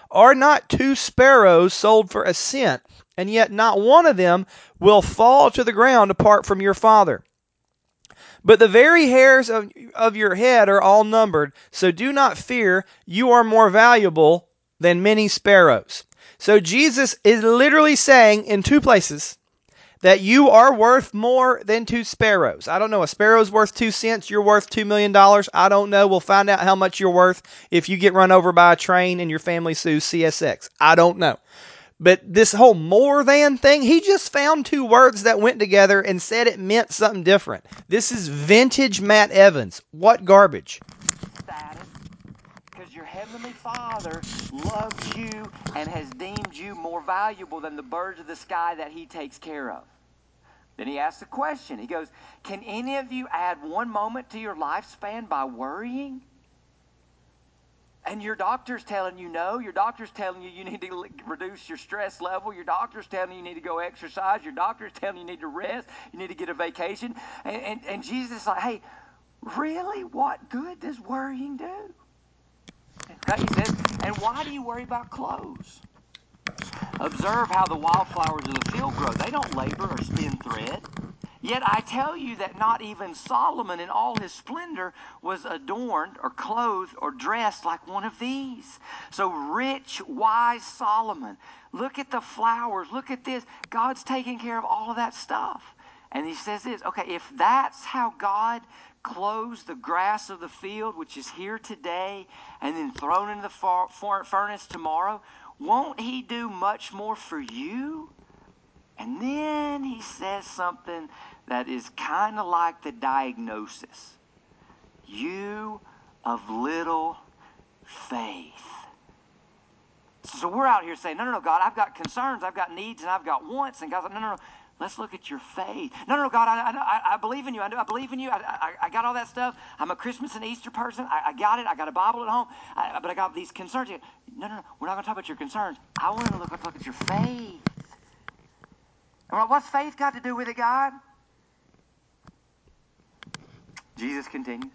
Are not 2 sparrows sold for a cent, and yet not one of them will fall to the ground apart from your Father? But the very hairs of your head are all numbered, so do not fear, you are more valuable than many sparrows. So Jesus is literally saying in 2 places that you are worth more than 2 sparrows. I don't know, a sparrow's worth 2 cents, you're worth $2 million. I don't know, we'll find out how much you're worth if you get run over by a train and your family sues CSX. I don't know. But this whole more than thing, he just found 2 words that went together and said it meant something different. This is vintage Matt Evans. What garbage? Status, because your heavenly Father loves you and has deemed you more valuable than the birds of the sky that he takes care of. Then he asks a question. He goes, can any of you add 1 moment to your lifespan by worrying? And your doctor's telling you no. Your doctor's telling you need to reduce your stress level. Your doctor's telling you need to go exercise. Your doctor's telling you need to rest. You need to get a vacation. And Jesus is like, hey, really? What good does worrying do? Okay, he says, and why do you worry about clothes? Observe how the wildflowers of the field grow. They don't labor or spin thread. Yet I tell you that not even Solomon in all his splendor was adorned or clothed or dressed like one of these. So rich, wise Solomon. Look at the flowers. Look at this. God's taking care of all of that stuff. And he says this, okay, if that's how God clothes the grass of the field, which is here today, and then thrown into the furnace tomorrow, won't he do much more for you? And then he says something that is kind of like the diagnosis. You of little faith. So we're out here saying, no, God, I've got concerns, I've got needs, and I've got wants. And God's like, no, let's look at your faith. No, God, I believe in you. I believe in you. I got all that stuff. I'm a Christmas and Easter person. I got it. I got a Bible at home. But I got these concerns. No, we're not going to talk about your concerns. I want to look at your faith. What's faith got to do with it, God? Jesus continues.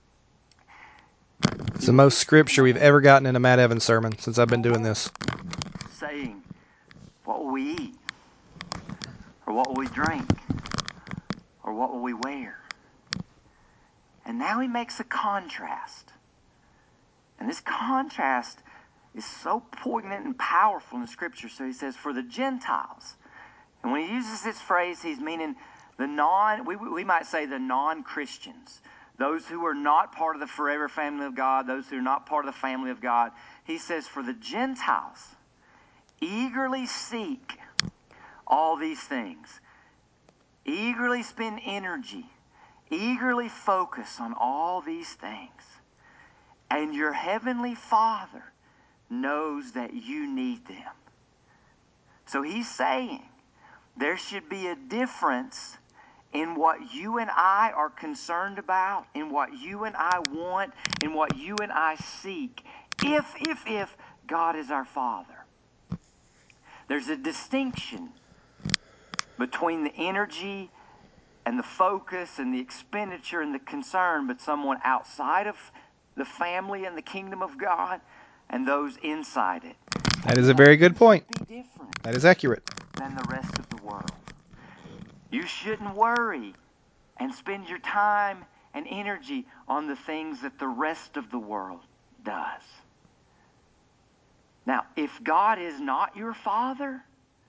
It's the most scripture we've ever gotten in a Matt Evans sermon since I've been doing this. Saying, what will we eat? Or what will we drink? Or what will we wear? And now he makes a contrast. And this contrast is so poignant and powerful in the scripture. So he says, for the Gentiles. And when he uses this phrase, he's meaning we might say the non-Christians, those who are not part of the forever family of God, those who are not part of the family of God. He says, for the Gentiles, eagerly seek all these things. Eagerly spend energy. Eagerly focus on all these things. And your heavenly Father knows that you need them. So he's saying, there should be a difference in what you and I are concerned about, in what you and I want, in what you and I seek, if God is our Father. There's a distinction between the energy and the focus and the expenditure and the concern, but someone outside of the family and the kingdom of God and those inside it. That is a very good point. That is accurate. Than the rest of the world. You shouldn't worry and spend your time and energy on the things that the rest of the world does. Now, if God is not your Father,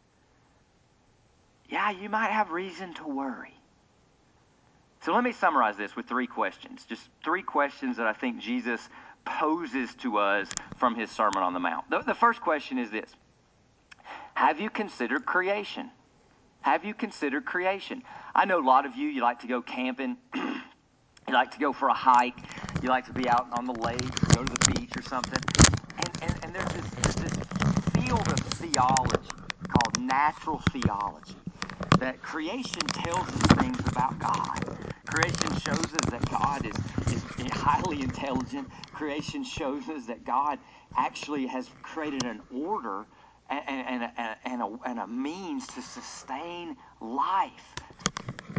yeah, you might have reason to worry. So let me summarize this with 3 questions. Just 3 questions that I think Jesus poses to us from his Sermon on the Mount. The first question is this. Have you considered creation? Have you considered creation? I know a lot of you like to go camping. You like to go for a hike. You like to be out on the lake, or go to the beach or something. And there's this field of theology called natural theology. That creation tells us things about God. Creation shows us that God is highly intelligent. Creation shows us that God actually has created an order and a means to sustain life.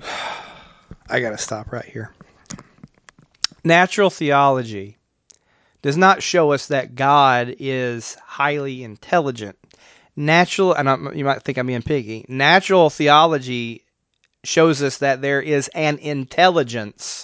I got to stop right here. Natural theology does not show us that God is highly intelligent. Natural, and you might think I'm being piggy, natural theology shows us that there is an intelligence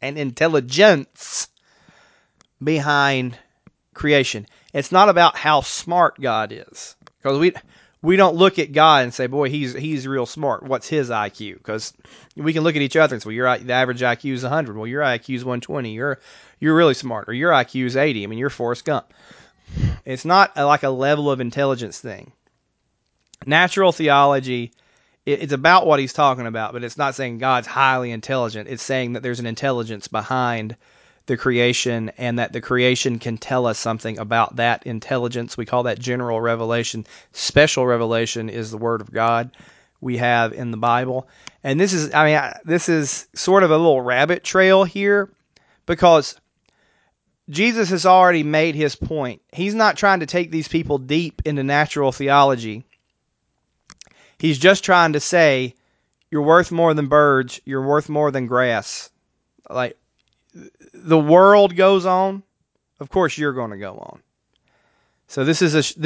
behind creation. It's not about how smart God is, because we don't look at God and say, boy, he's real smart. What's his IQ? Because we can look at each other and say, well, the average IQ is 100. Well, your IQ is 120. You're really smart. Or your IQ is 80. I mean, you're Forrest Gump. It's not like a level of intelligence thing. Natural theology, it's about what he's talking about, but it's not saying God's highly intelligent. It's saying that there's an intelligence behind the creation, and that the creation can tell us something about that intelligence. We call that general revelation. Special revelation is the Word of God we have in the Bible. And this is sort of a little rabbit trail here, because Jesus has already made his point. He's not trying to take these people deep into natural theology. He's just trying to say, you're worth more than birds. You're worth more than grass. Like, the world goes on, of course you're going to go on. So this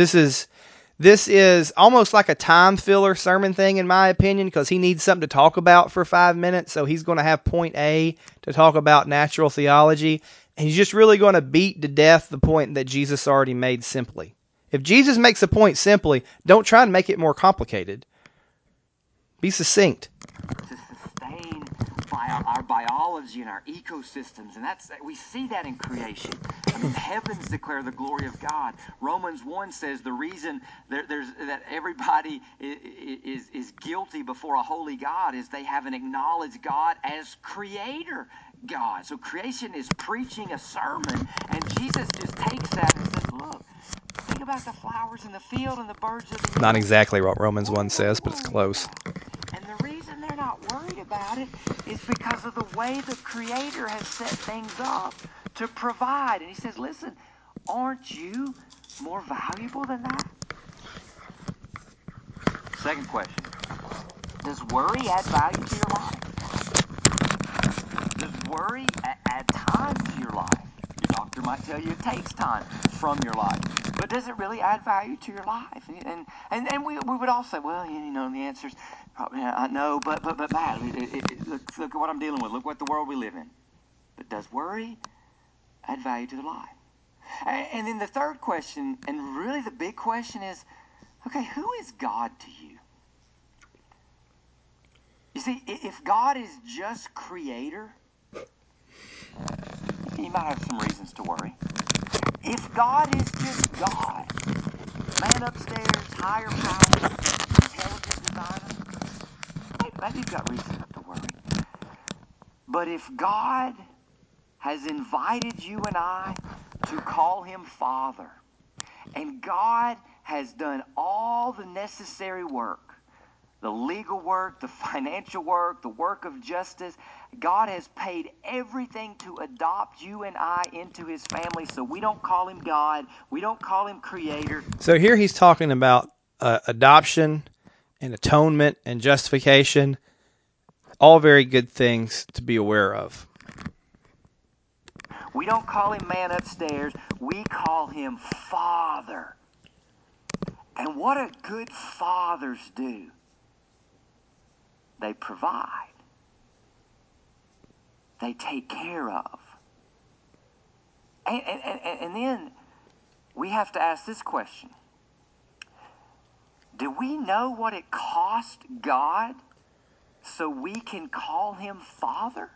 is almost like a time filler sermon thing, in my opinion, because he needs something to talk about for 5 minutes. So he's going to have point A to talk about natural theology, and he's just really going to beat to death the point that Jesus already made simply. If Jesus makes a point simply, don't try to make it more complicated. Be succinct. To sustain our biology and our ecosystems, and we see that in creation. I mean, the heavens declare the glory of God. Romans 1 says the reason that everybody is guilty before a holy God is they haven't acknowledged God as creator God. So creation is preaching a sermon, and Jesus just takes that and says, look, think about the flowers in the field and the birds of the air. Not exactly what Romans 1 says, but it's close. And the reason they're not worried about it is because of the way the Creator has set things up to provide. And he says, listen, aren't you more valuable than that? Second question. Does worry add value to your life? Does worry add time to your life? Your doctor might tell you it takes time from your life. But does it really add value to your life? And we would all say, well, you know, the answer's probably no, but Matt, look at what I'm dealing with. Look what the world we live in. But does worry add value to the life? And then the third question, and really the big question is, okay, who is God to you? You see, if God is just creator, you might have some reasons to worry. If God is just God, man upstairs, higher power, intelligent designer, maybe you've got reason to worry. But if God has invited you and I to call him Father, and God has done all the necessary work, the legal work, the financial work, the work of justice. God has paid everything to adopt you and I into his family, so we don't call him God. We don't call him Creator. So here he's talking about adoption and atonement and justification. All very good things to be aware of. We don't call him man upstairs. We call him Father. And what do good fathers do? They provide. They take care of. And then we have to ask this question. Do we know what it cost God so we can call him Father?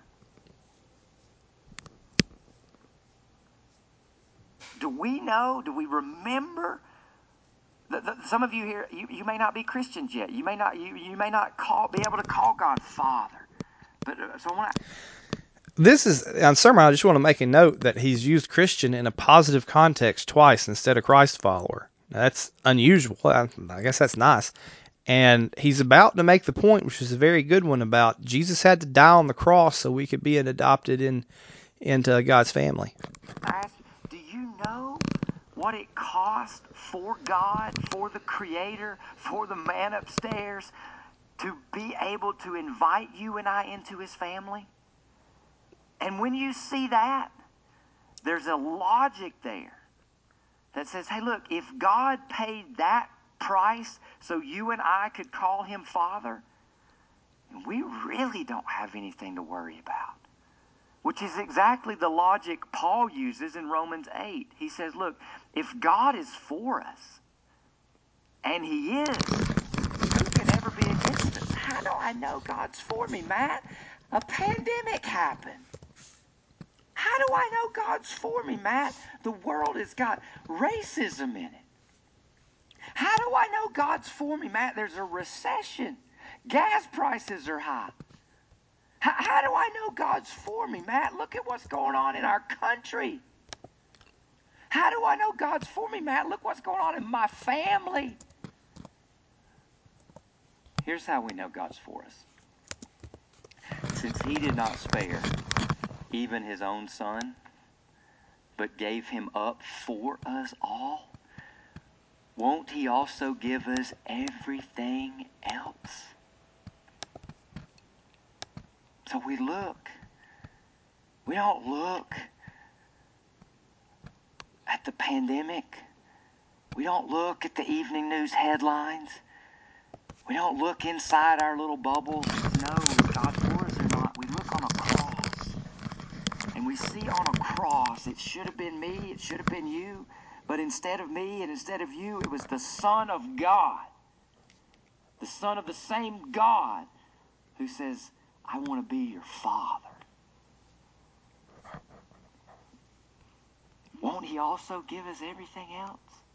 Do we know? Do we remember? Some of you here, you may not be Christians yet. You may not be able to call God Father. But so I want to. This is on sermon. I just want to make a note that he's used Christian in a positive context twice instead of Christ follower. Now, that's unusual. I guess that's nice. And he's about to make the point, which is a very good one, about Jesus had to die on the cross so we could be adopted into God's family. Do you know what it cost for God, for the Creator, for the man upstairs, to be able to invite you and I into his family? And when you see that, There's a logic there that says, hey, look, if God paid that price so you and I could call him Father, we really don't have anything to worry about. Which is exactly the logic Paul uses in Romans 8. He says, look, if God is for us, and he is, who can ever be against us? How do I know God's for me, Matt? A pandemic happened. How do I know God's for me, Matt? The world has got racism in it. How do I know God's for me, Matt? There's a recession. Gas prices are high. How do I know God's for me, Matt? Look at what's going on in our country. How do I know God's for me, Matt? Look what's going on in my family. Here's how we know God's for us. Since he did not spare even his own son, but gave him up for us all, won't he also give us everything else? So we look. We don't look at the pandemic. We don't look at the evening news headlines. We don't look inside our little bubbles to know if God's for us or not. We look on a cross. And we see on a cross, it should have been me, it should have been you. But instead of me and instead of you, it was the Son of God. The Son of the same God who says, I want to be your Father. Won't he also give us everything else?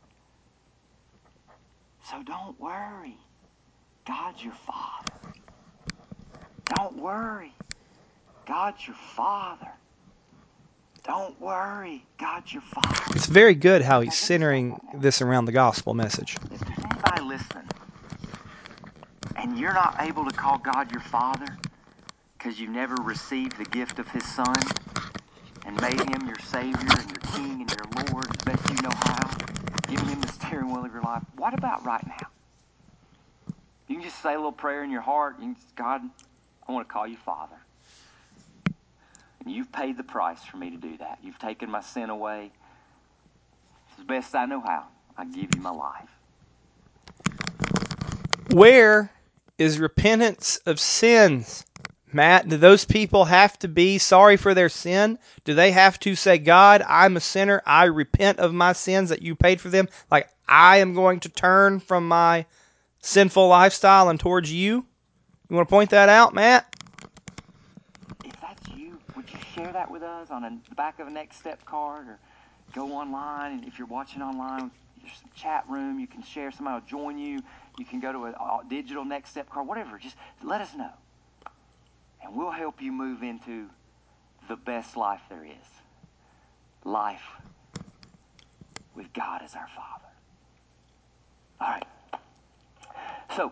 So don't worry. God's your Father. Don't worry. God's your Father. Don't worry. God's your Father. It's very good how he's centering this around the gospel message. If there's anybody listening and you're not able to call God your Father because you never received the gift of his Son and made him your Savior and your King and your Lord as best you know how, giving him the steering wheel of your life, what about right now? You can just say a little prayer in your heart. You can just, God, I want to call you Father. And you've paid the price for me to do that. You've taken my sin away. As best I know how, I give you my life. Where is repentance of sins? Matt, do those people have to be sorry for their sin? Do they have to say, God, I'm a sinner. I repent of my sins that you paid for them. Like, I am going to turn from my sinful lifestyle and towards you? You want to point that out, Matt? If that's you, would you share that with us on the back of a Next Step card or go online? And if you're watching online, there's some chat room. You can share. Somebody will join you. You can go to a digital Next Step card, whatever. Just let us know. And we'll help you move into the best life there is. Life with God as our Father. All right. So,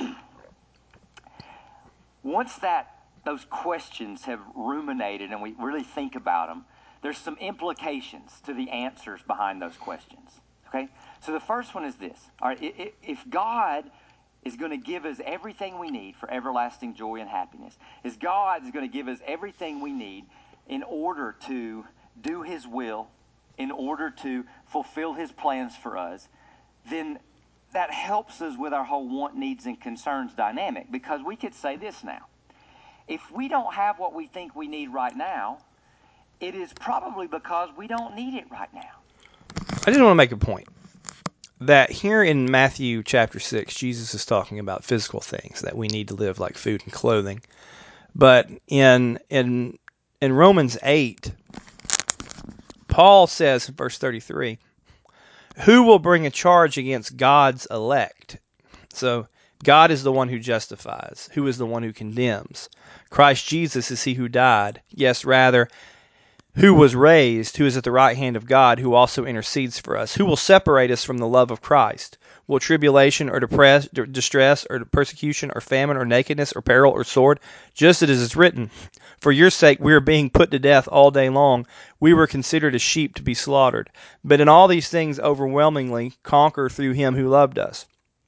once those questions have ruminated and we really think about them, there's some implications to the answers behind those questions. Okay? So the first one is this. All right, if God is going to give us everything we need for everlasting joy and happiness, if God is going to give us everything we need in order to do his will, in order to fulfill his plans for us, then that helps us with our whole want, needs, and concerns dynamic. Because we could say this now. If we don't have what we think we need right now, it is probably because we don't need it right now. I just want to make a point that here in Matthew chapter 6, Jesus is talking about physical things that we need to live, like food and clothing. But in Romans 8, Paul says in verse 33, who will bring a charge against God's elect? So God is the one who justifies. Who is the one who condemns? Christ Jesus is he who died. Yes, rather, who was raised, who is at the right hand of God, who also intercedes for us. Who will separate us from the love of Christ? Will tribulation or distress or persecution or famine or nakedness or peril or sword? Just as it is written, for your sake we are being put to death all day long. We were considered as sheep to be slaughtered. But in all these things overwhelmingly conquer through him who loved us.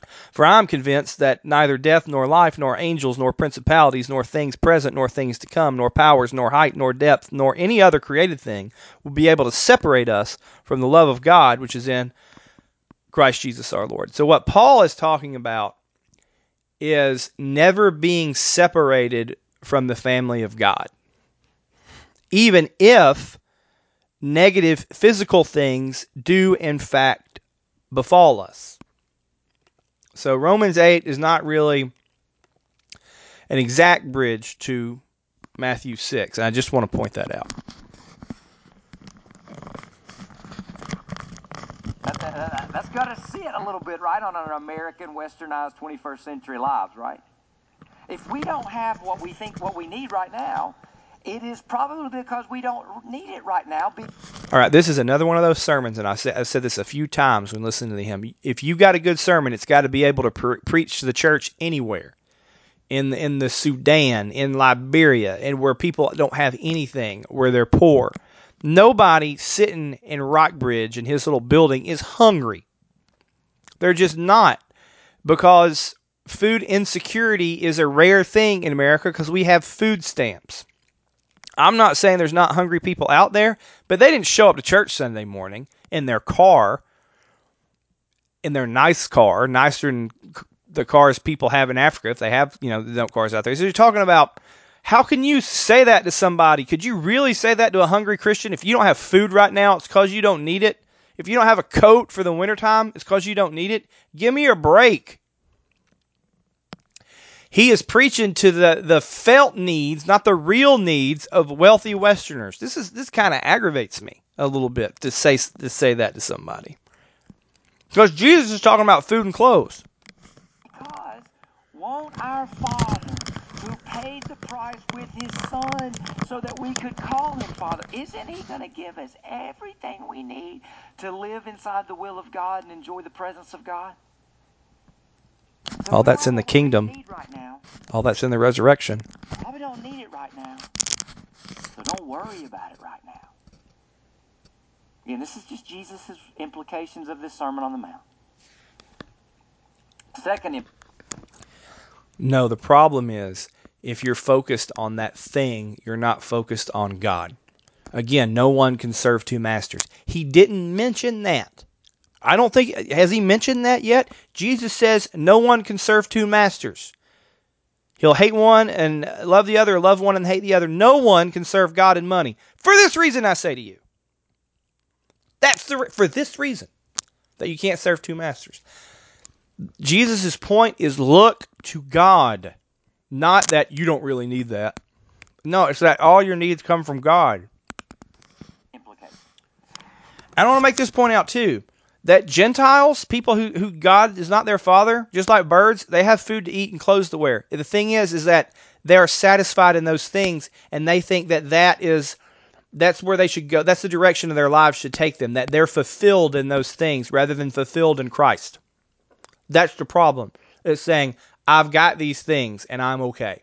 For I am convinced that neither death, nor life, nor angels, nor principalities, nor things present, nor things to come, nor powers, nor height, nor depth, nor any other created thing will be able to separate us from the love of God, which is in Christ Jesus our Lord. So what Paul is talking about is never being separated from the family of God. Even if negative physical things do in fact befall us. So Romans 8 is not really an exact bridge to Matthew 6. And I just want to point that out. That's got to sit a little bit, right, on our American, westernized 21st century lives, right? If we don't have what we think what we need right now, it is probably because we don't need it right now. All right, this is another one of those sermons, and I've said this a few times when listening to him. If you've got a good sermon, it's got to be able to preach to the church anywhere. In the Sudan, in Liberia, and where people don't have anything, where they're poor. Nobody sitting in Rockbridge in his little building is hungry. They're just not, because food insecurity is a rare thing in America because we have food stamps. I'm not saying there's not hungry people out there, but they didn't show up to church Sunday morning in their car, in their nice car, nicer than the cars people have in Africa, if they have, the cars out there. So you're talking about, how can you say that to somebody? Could you really say that to a hungry Christian? If you don't have food right now, it's because you don't need it. If you don't have a coat for the wintertime, it's because you don't need it. Give me a break. He is preaching to the felt needs, not the real needs of wealthy Westerners. This kind of aggravates me a little bit to say that to somebody. Because Jesus is talking about food and clothes. Because won't our Father, who paid the price with his Son so that we could call him Father, isn't he going to give us everything we need to live inside the will of God and enjoy the presence of God? So all that's in the kingdom. Right now, all that's in the resurrection. Probably don't need it right now. So don't worry about it right now. Again, this is just Jesus' implications of this Sermon on the Mount. Second, no, the problem is, if you're focused on that thing, you're not focused on God. Again, no one can serve two masters. He didn't mention that. I don't think, has he mentioned that yet? Jesus says no one can serve two masters. He'll hate one and love the other, or love one and hate the other. No one can serve God and money. For this reason, I say to you. For this reason, that you can't serve two masters. Jesus' point is, look to God. Not that you don't really need that. No, it's that all your needs come from God. I want to make this point out too. That Gentiles, people who God is not their father, just like birds, they have food to eat and clothes to wear. The thing is that they are satisfied in those things, and they think that's where they should go. That's the direction of their lives should take them, that they're fulfilled in those things rather than fulfilled in Christ. That's the problem. It's saying, I've got these things and I'm okay.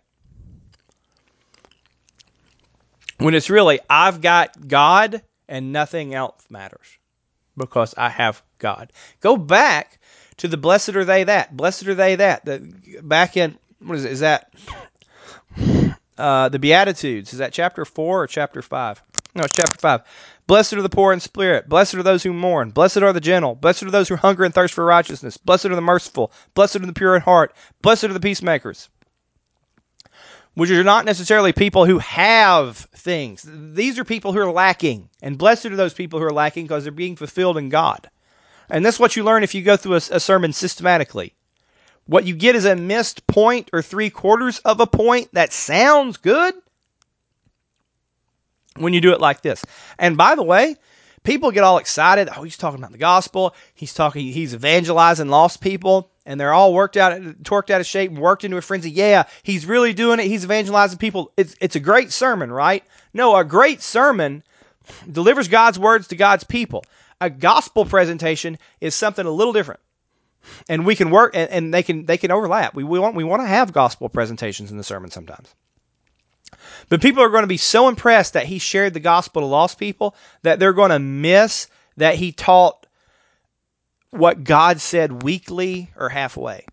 When it's really, I've got God and nothing else matters because I have God. Go back to the blessed are they that. Blessed are they that. Back in, what is it? Is that the Beatitudes? Is that chapter 4 or chapter 5? No, it's chapter 5. Blessed are the poor in spirit. Blessed are those who mourn. Blessed are the gentle. Blessed are those who hunger and thirst for righteousness. Blessed are the merciful. Blessed are the pure in heart. Blessed are the peacemakers. Which are not necessarily people who have things. These are people who are lacking. And blessed are those people who are lacking because they're being fulfilled in God. And that's what you learn if you go through a sermon systematically. What you get is a missed point or 3/4 of a point that sounds good when you do it like this. And by the way, people get all excited. Oh, he's talking about the gospel. He's evangelizing lost people. And they're all torqued out of shape and worked into a frenzy. Yeah, he's really doing it. He's evangelizing people. It's a great sermon, right? No, a great sermon delivers God's words to God's people. A gospel presentation is something a little different. And we can work, and they can overlap. We want to have gospel presentations in the sermon sometimes. But people are going to be so impressed that he shared the gospel to lost people that they're going to miss that he taught what God said weekly or halfway.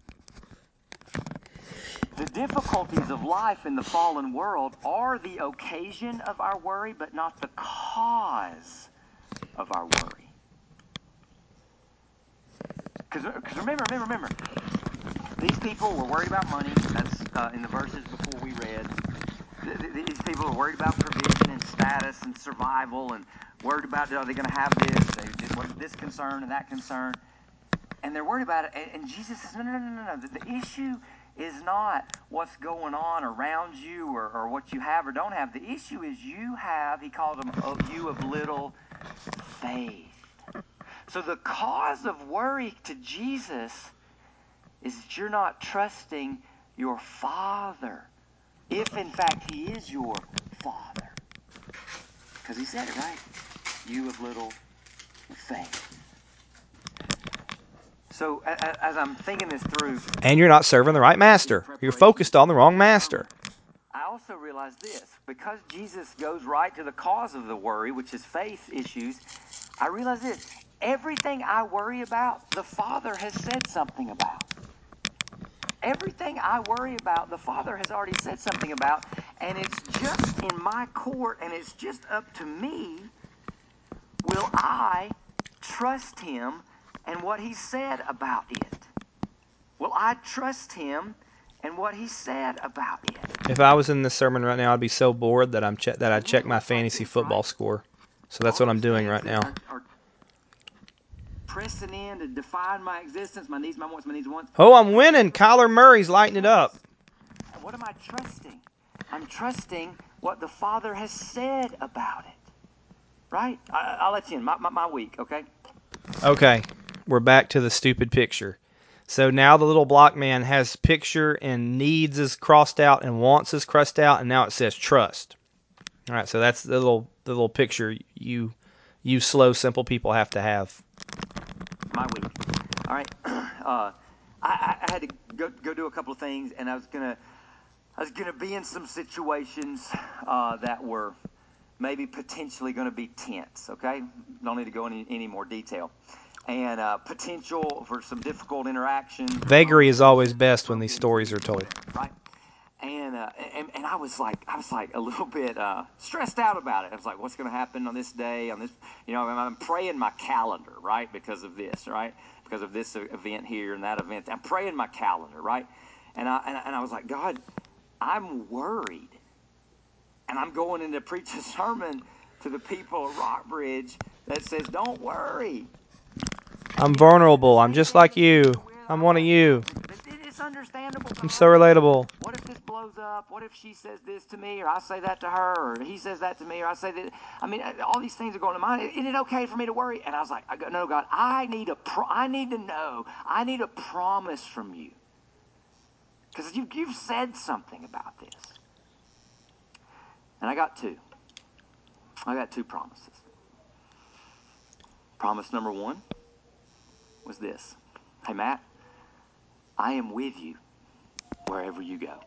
The difficulties of life in the fallen world are the occasion of our worry, but not the cause of our worry. Because remember, these people were worried about money. That's in the verses before we read. These people are worried about provision and status and survival, and worried about, are they going to have this? What's this concern and that concern? And they're worried about it. And Jesus says, no. The issue is not what's going on around you or what you have or don't have. The issue is you have, he called them, you of little faith. So the cause of worry to Jesus is that you're not trusting your Father, if in fact he is your Father. Because he said it, right? You of little faith. So as I'm thinking this through... And you're not serving the right master. You're focused on the wrong master. I also realize this. Because Jesus goes right to the cause of the worry, which is faith issues, I realize this. Everything I worry about, the Father has said something about. Everything I worry about, the Father has already said something about, and it's just in my court, and it's just up to me. Will I trust him and what he said about it? Will I trust him and what he said about it? If I was in this sermon right now, I'd be so bored that I'd check my fantasy football score. So that's what I'm doing right now. Are pressing in to define my existence, my needs, my wants, my needs, and wants. Oh, I'm winning. Kyler Murray's lighting it up. What am I trusting? I'm trusting what the Father has said about it. Right? I'll let you in. My week, okay? Okay. We're back to the stupid picture. So now the little block man has picture and needs is crossed out and wants is crossed out, and now it says trust. All right, so that's the little picture you slow, simple people have to have. My week. All right. I had to go do a couple of things, and I was gonna be in some situations that were maybe potentially going to be tense. Okay, don't need to go into any more detail. And potential for some difficult interactions. Vagary is always best when these stories are told. Right. And I was like a little bit stressed out about it. I was like, what's going to happen on this day? On this, I'm praying my calendar, right, because of this, right, because of this event here and that event. I'm praying my calendar, right, and I was like, God, I'm worried, and I'm going in to preach a sermon to the people of Rockbridge that says, don't worry. I'm vulnerable. I'm just like you. I'm one of you. It's understandable. I'm so relatable. What if this blows up? What if she says this to me, or I say that to her, or he says that to me, or I say that? I mean, all these things are going to mind. Isn't it okay for me to worry? And I was like, no, God, I need to know. I need a promise from you, because you've said something about this. And I got two. I got two promises. Promise number one was this. Hey, Matt, I am with you wherever you go.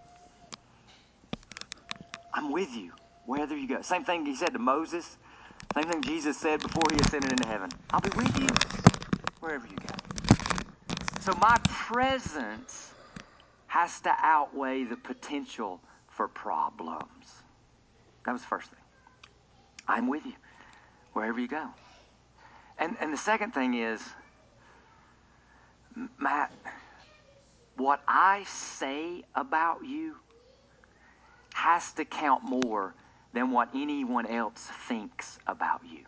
I'm with you wherever you go. Same thing he said to Moses. Same thing Jesus said before he ascended into heaven. I'll be with you wherever you go. So my presence has to outweigh the potential for problems. That was the first thing. I'm with you wherever you go. And the second thing is, Matt, what I say about you has to count more than what anyone else thinks about you.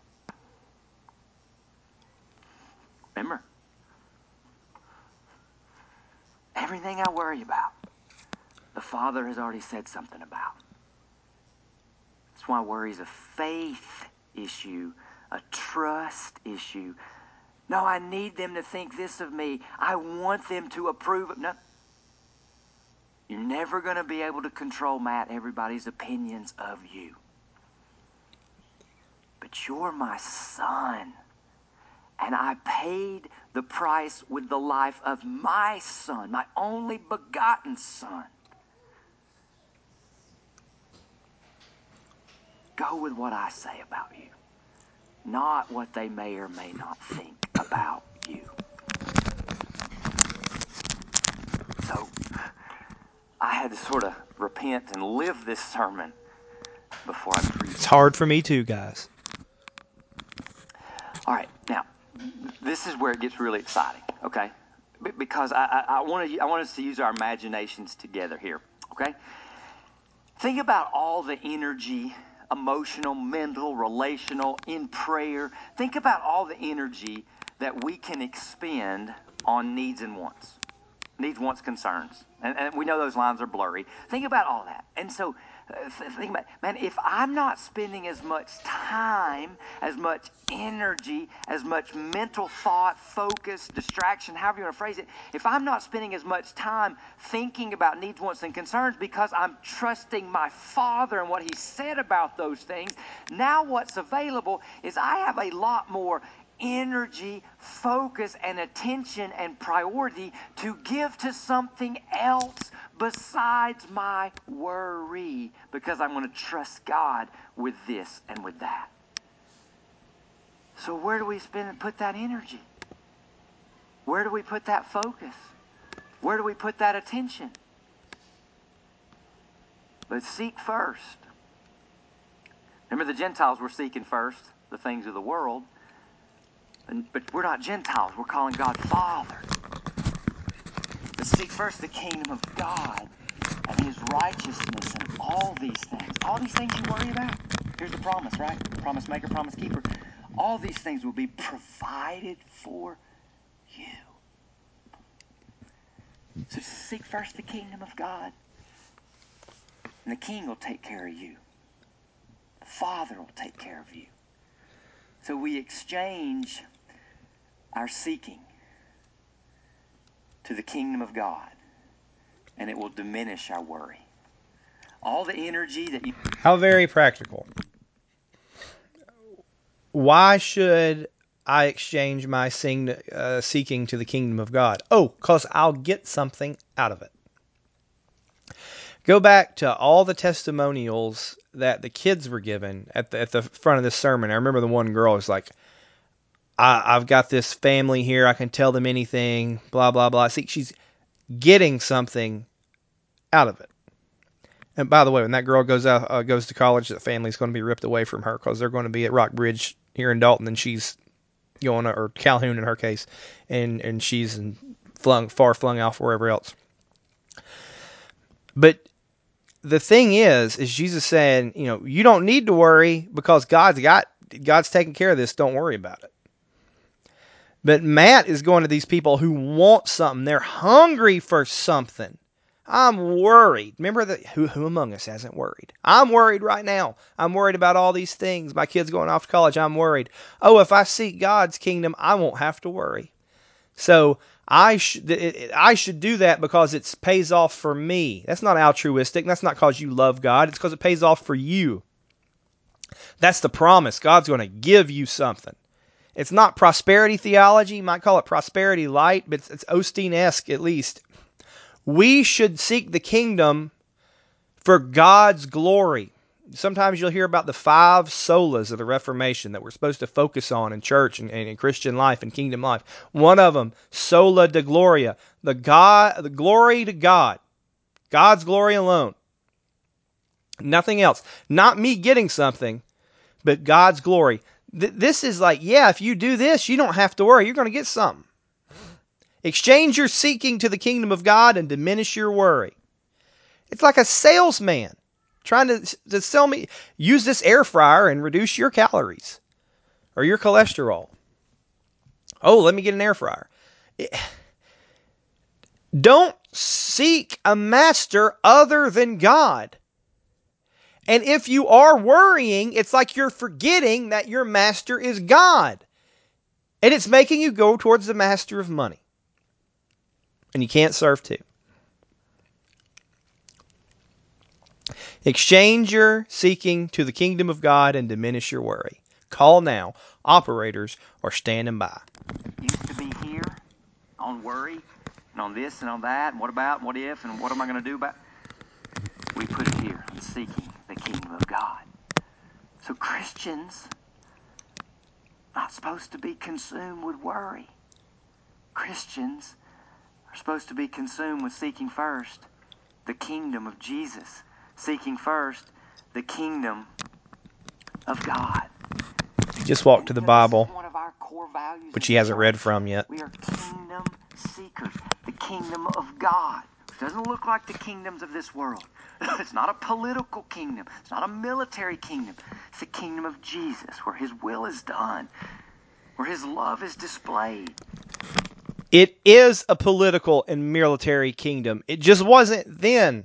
Remember, everything I worry about, the Father has already said something about. That's why worry is a faith issue, a trust issue. No, I need them to think this of me. I want them to approve of. No. You're never going to be able to control, Matt, everybody's opinions of you. But you're my son. And I paid the price with the life of my son, my only begotten son. Go with what I say about you, not what they may or may not think about you. So, I had to sort of repent and live this sermon before I preach. It's hard for me too, guys. All right, now, this is where it gets really exciting, okay? Because I want us to use our imaginations together here, okay? Think about all the energy, emotional, mental, relational, in prayer. Think about all the energy that we can expend on needs and wants. Needs, wants, concerns. And we know those lines are blurry. Think about all that. And so, think about, man, if I'm not spending as much time, as much energy, as much mental thought, focus, distraction, however you want to phrase it, if I'm not spending as much time thinking about needs, wants, and concerns because I'm trusting my Father and what He said about those things, now what's available is I have a lot more energy, focus, and attention and priority to give to something else besides my worry, because I'm going to trust God with this and with that. So where do we put that energy? Where do we put that focus? Where do we put that attention? Let's seek first. Remember, the Gentiles were seeking first the things of the world. But we're not Gentiles. We're calling God Father. But seek first the kingdom of God and His righteousness and all these things. All these things you worry about. Here's the promise, right? Promise maker, promise keeper. All these things will be provided for you. So seek first the kingdom of God. And the King will take care of you. The Father will take care of you. So we exchange our seeking to the kingdom of God, and it will diminish our worry. All the energy that you... How very practical. Why should I exchange my seeking to the kingdom of God? Oh, because I'll get something out of it. Go back to all the testimonials that the kids were given at the front of this sermon. I remember the one girl was like, I've got this family here. I can tell them anything, blah, blah, blah. See, she's getting something out of it. And by the way, when that girl goes to college, the family's going to be ripped away from her because they're going to be at Rockbridge here in Dalton, and she's going to, or Calhoun in her case, and she's far flung off wherever else. But the thing is Jesus saying, you don't need to worry because God's taking care of this. Don't worry about it. But Matt is going to these people who want something. They're hungry for something. I'm worried. Remember that who among us hasn't worried? I'm worried right now. I'm worried about all these things. My kid's going off to college. I'm worried. Oh, if I seek God's kingdom, I won't have to worry. So I should do that because it pays off for me. That's not altruistic. That's not because you love God. It's because it pays off for you. That's the promise. God's going to give you something. It's not prosperity theology. You might call it prosperity light, but it's Osteen-esque at least. We should seek the kingdom for God's glory. Sometimes you'll hear about the 5 solas of the Reformation that we're supposed to focus on in church and in Christian life and kingdom life. One of them, sola de gloria, the glory to God. God's glory alone. Nothing else. Not me getting something, but God's glory. This is like, if you do this, you don't have to worry. You're going to get something. Exchange your seeking to the kingdom of God and diminish your worry. It's like a salesman trying to sell me, use this air fryer and reduce your calories or your cholesterol. Oh, let me get an air fryer. Don't seek a master other than God. And if you are worrying, it's like you're forgetting that your master is God. And it's making you go towards the master of money. And you can't serve two. Exchange your seeking to the kingdom of God and diminish your worry. Call now. Operators are standing by. Used to be here on worry and on this and on that and what about and what if and what am I going to do about. We put it here on seeking the kingdom of God. So Christians not supposed to be consumed with worry. Christians are supposed to be consumed with seeking first the kingdom of Jesus, seeking first the kingdom of God. He just walked to the Bible, One of our core values which he hasn't read from yet. We are kingdom seekers, the kingdom of God. It doesn't look like the kingdoms of this world. It's not a political kingdom. It's not a military kingdom. It's the kingdom of Jesus, where his will is done, where his love is displayed. It is a political and military kingdom. It just wasn't then.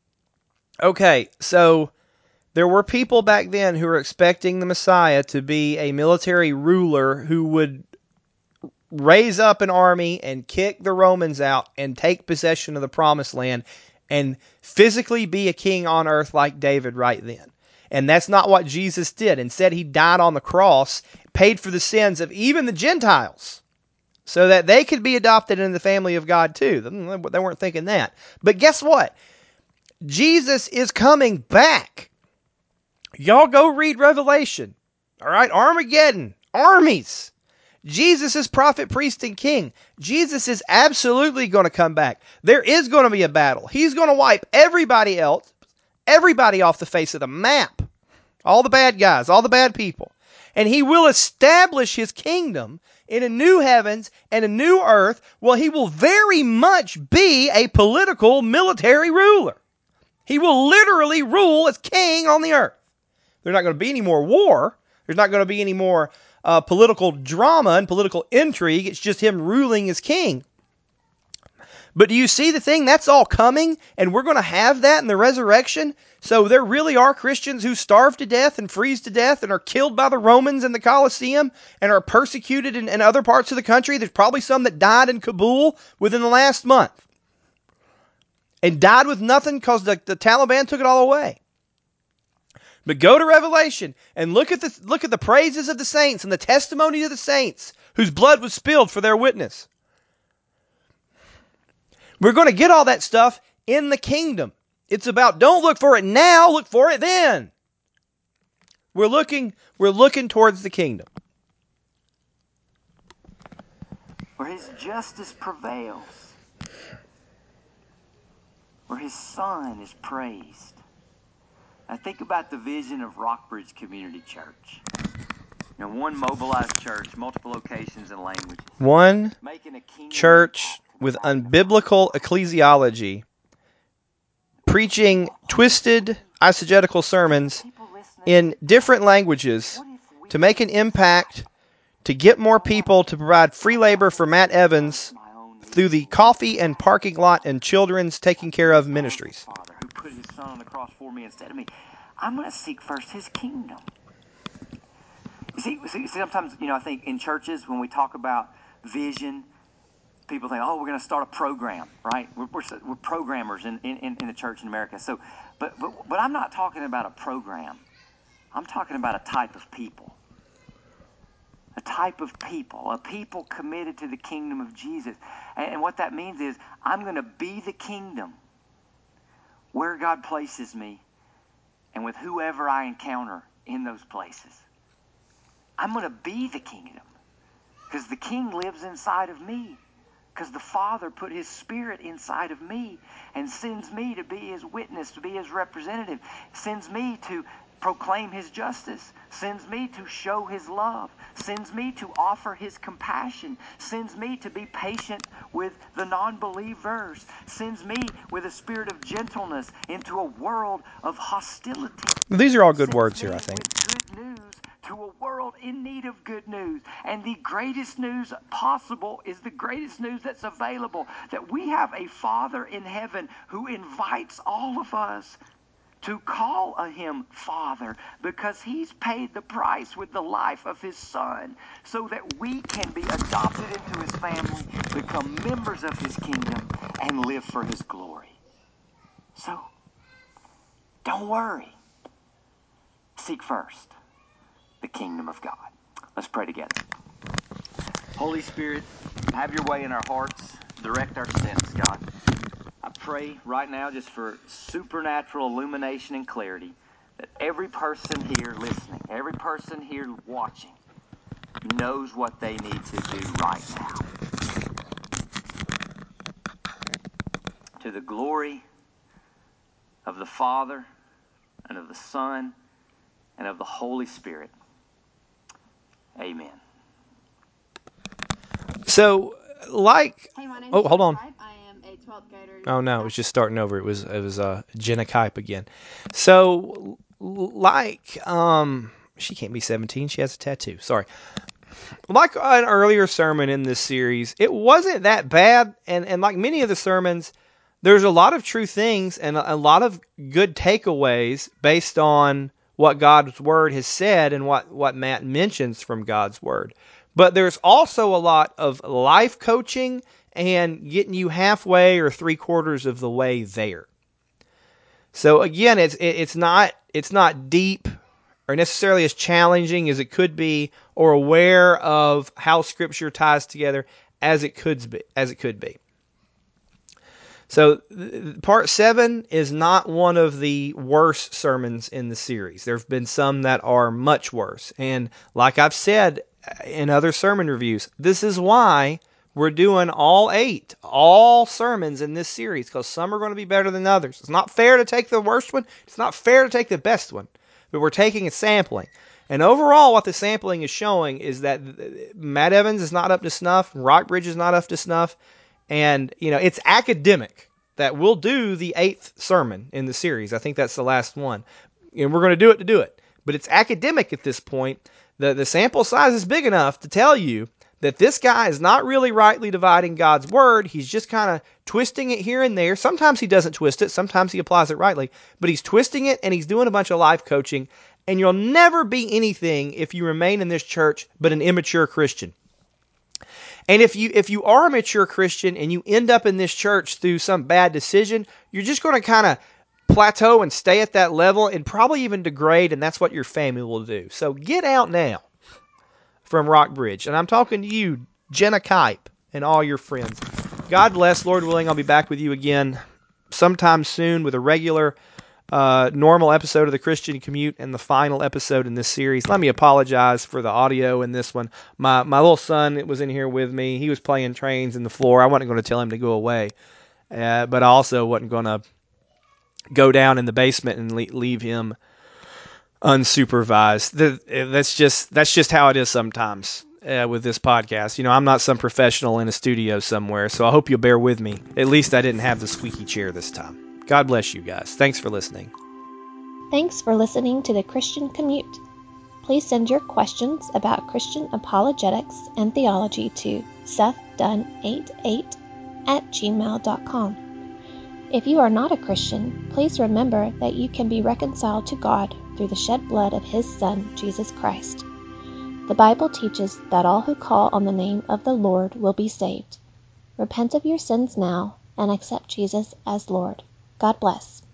Okay, so there were people back then who were expecting the Messiah to be a military ruler who would raise up an army and kick the Romans out and take possession of the promised land and physically be a king on earth like David right then. And that's not what Jesus did. Instead, he died on the cross, paid for the sins of even the Gentiles, so that they could be adopted into the family of God too. They weren't thinking that. But guess what? Jesus is coming back. Y'all go read Revelation. All right, Armageddon, armies. Jesus is prophet, priest, and king. Jesus is absolutely going to come back. There is going to be a battle. He's going to wipe everybody else, everybody off the face of the map. All the bad guys, all the bad people. And he will establish his kingdom in a new heavens and a new earth. Well, he will very much be a political military ruler. He will literally rule as king on the earth. There's not going to be any more war. There's not going to be any more political drama and political intrigue. It's just him ruling as king. But do you see the thing? That's all coming, and we're going to have that in the resurrection. So there really are Christians who starve to death and freeze to death and are killed by the Romans in the Colosseum and are persecuted in other parts of the country. There's probably some that died in Kabul within the last month and died with nothing because the Taliban took it all away. But go to Revelation and look at the praises of the saints and the testimony of the saints whose blood was spilled for their witness. We're going to get all that stuff in the kingdom. It's about don't look for it now, look for it then. We're looking towards the kingdom. Where his justice prevails. Where his son is praised. I think about the vision of Rockbridge Community Church. You know, one mobilized church, multiple locations and languages. One church with unbiblical ecclesiology, preaching twisted eisegetical sermons in different languages to make an impact, to get more people, to provide free labor for Matt Evans through the coffee and parking lot and children's taking care of ministries. Who put his son on the cross for me instead of me. I'm going to seek first his kingdom. You see, sometimes, I think in churches when we talk about vision, people think, we're going to start a program, right? We're programmers in the church in America. So, but I'm not talking about a program. I'm talking about a type of people. A type of people, a people committed to the kingdom of Jesus. And what that means is I'm going to be the kingdom where God places me and with whoever I encounter in those places. I'm going to be the kingdom because the king lives inside of me. Because the Father put his Spirit inside of me and sends me to be his witness, to be his representative, sends me to proclaim his justice, sends me to show his love, sends me to offer his compassion, sends me to be patient with the non-believers, sends me with a spirit of gentleness into a world of hostility. These are all good words here, I think. Good news to a world in need of good news. And the greatest news possible is the greatest news that's available, that we have a Father in heaven who invites all of us to call him Father because he's paid the price with the life of his Son so that we can be adopted into his family, become members of his kingdom, and live for his glory. So, don't worry. Seek first the kingdom of God. Let's pray together. Holy Spirit, have your way in our hearts. Direct our steps, God. I pray right now just for supernatural illumination and clarity that every person here listening, every person here watching knows what they need to do right now. to the glory of the Father and of the Son and of the Holy Spirit. Amen. So, like, Hey, my name's oh, hold on. Kipe. I am a 12th grader. Oh no, it was just starting over. It was Jenna Kipe again. So, like, she can't be 17. She has a tattoo. Sorry. Like an earlier sermon in this series, it wasn't that bad, and like many of the sermons, there's a lot of true things and a lot of good takeaways based on what God's Word has said and what Matt mentions from God's Word. But there's also a lot of life coaching and getting you halfway or 3/4 of the way there. So again, it's not deep or necessarily as challenging as it could be, or aware of how Scripture ties together as it could be. So part 7 is not one of the worst sermons in the series. There have been some that are much worse. And like I've said in other sermon reviews, this is why we're doing all sermons in this series, because some are going to be better than others. It's not fair to take the worst one. It's not fair to take the best one. But we're taking a sampling. And overall, what the sampling is showing is that Matt Evans is not up to snuff. Rockbridge is not up to snuff. And, it's academic that we'll do the 8th sermon in the series. I think that's the last one. And we're going to do it. But it's academic at this point. The sample size is big enough to tell you that this guy is not really rightly dividing God's Word. He's just kind of twisting it here and there. Sometimes he doesn't twist it. Sometimes he applies it rightly. But he's twisting it, and he's doing a bunch of life coaching. And you'll never be anything if you remain in this church but an immature Christian. And if you are a mature Christian and you end up in this church through some bad decision, you're just going to kind of plateau and stay at that level and probably even degrade, and that's what your family will do. So get out now from Rockbridge. And I'm talking to you, Jenna Kipe, and all your friends. God bless. Lord willing, I'll be back with you again sometime soon with a regular normal episode of the Christian Commute and the final episode in this series. Let me apologize for the audio in this one. My little son was in here with me. He was playing trains in the floor. I wasn't going to tell him to go away, but I also wasn't going to go down in the basement and leave him unsupervised. That's just how it is sometimes with this podcast. I'm not some professional in a studio somewhere, so I hope you'll bear with me. At least I didn't have the squeaky chair this time. God bless you guys. Thanks for listening. Thanks for listening to the Christian Commute. Please send your questions about Christian apologetics and theology to sethdunn88@gmail.com. If you are not a Christian, please remember that you can be reconciled to God through the shed blood of His Son, Jesus Christ. The Bible teaches that all who call on the name of the Lord will be saved. Repent of your sins now and accept Jesus as Lord. God bless.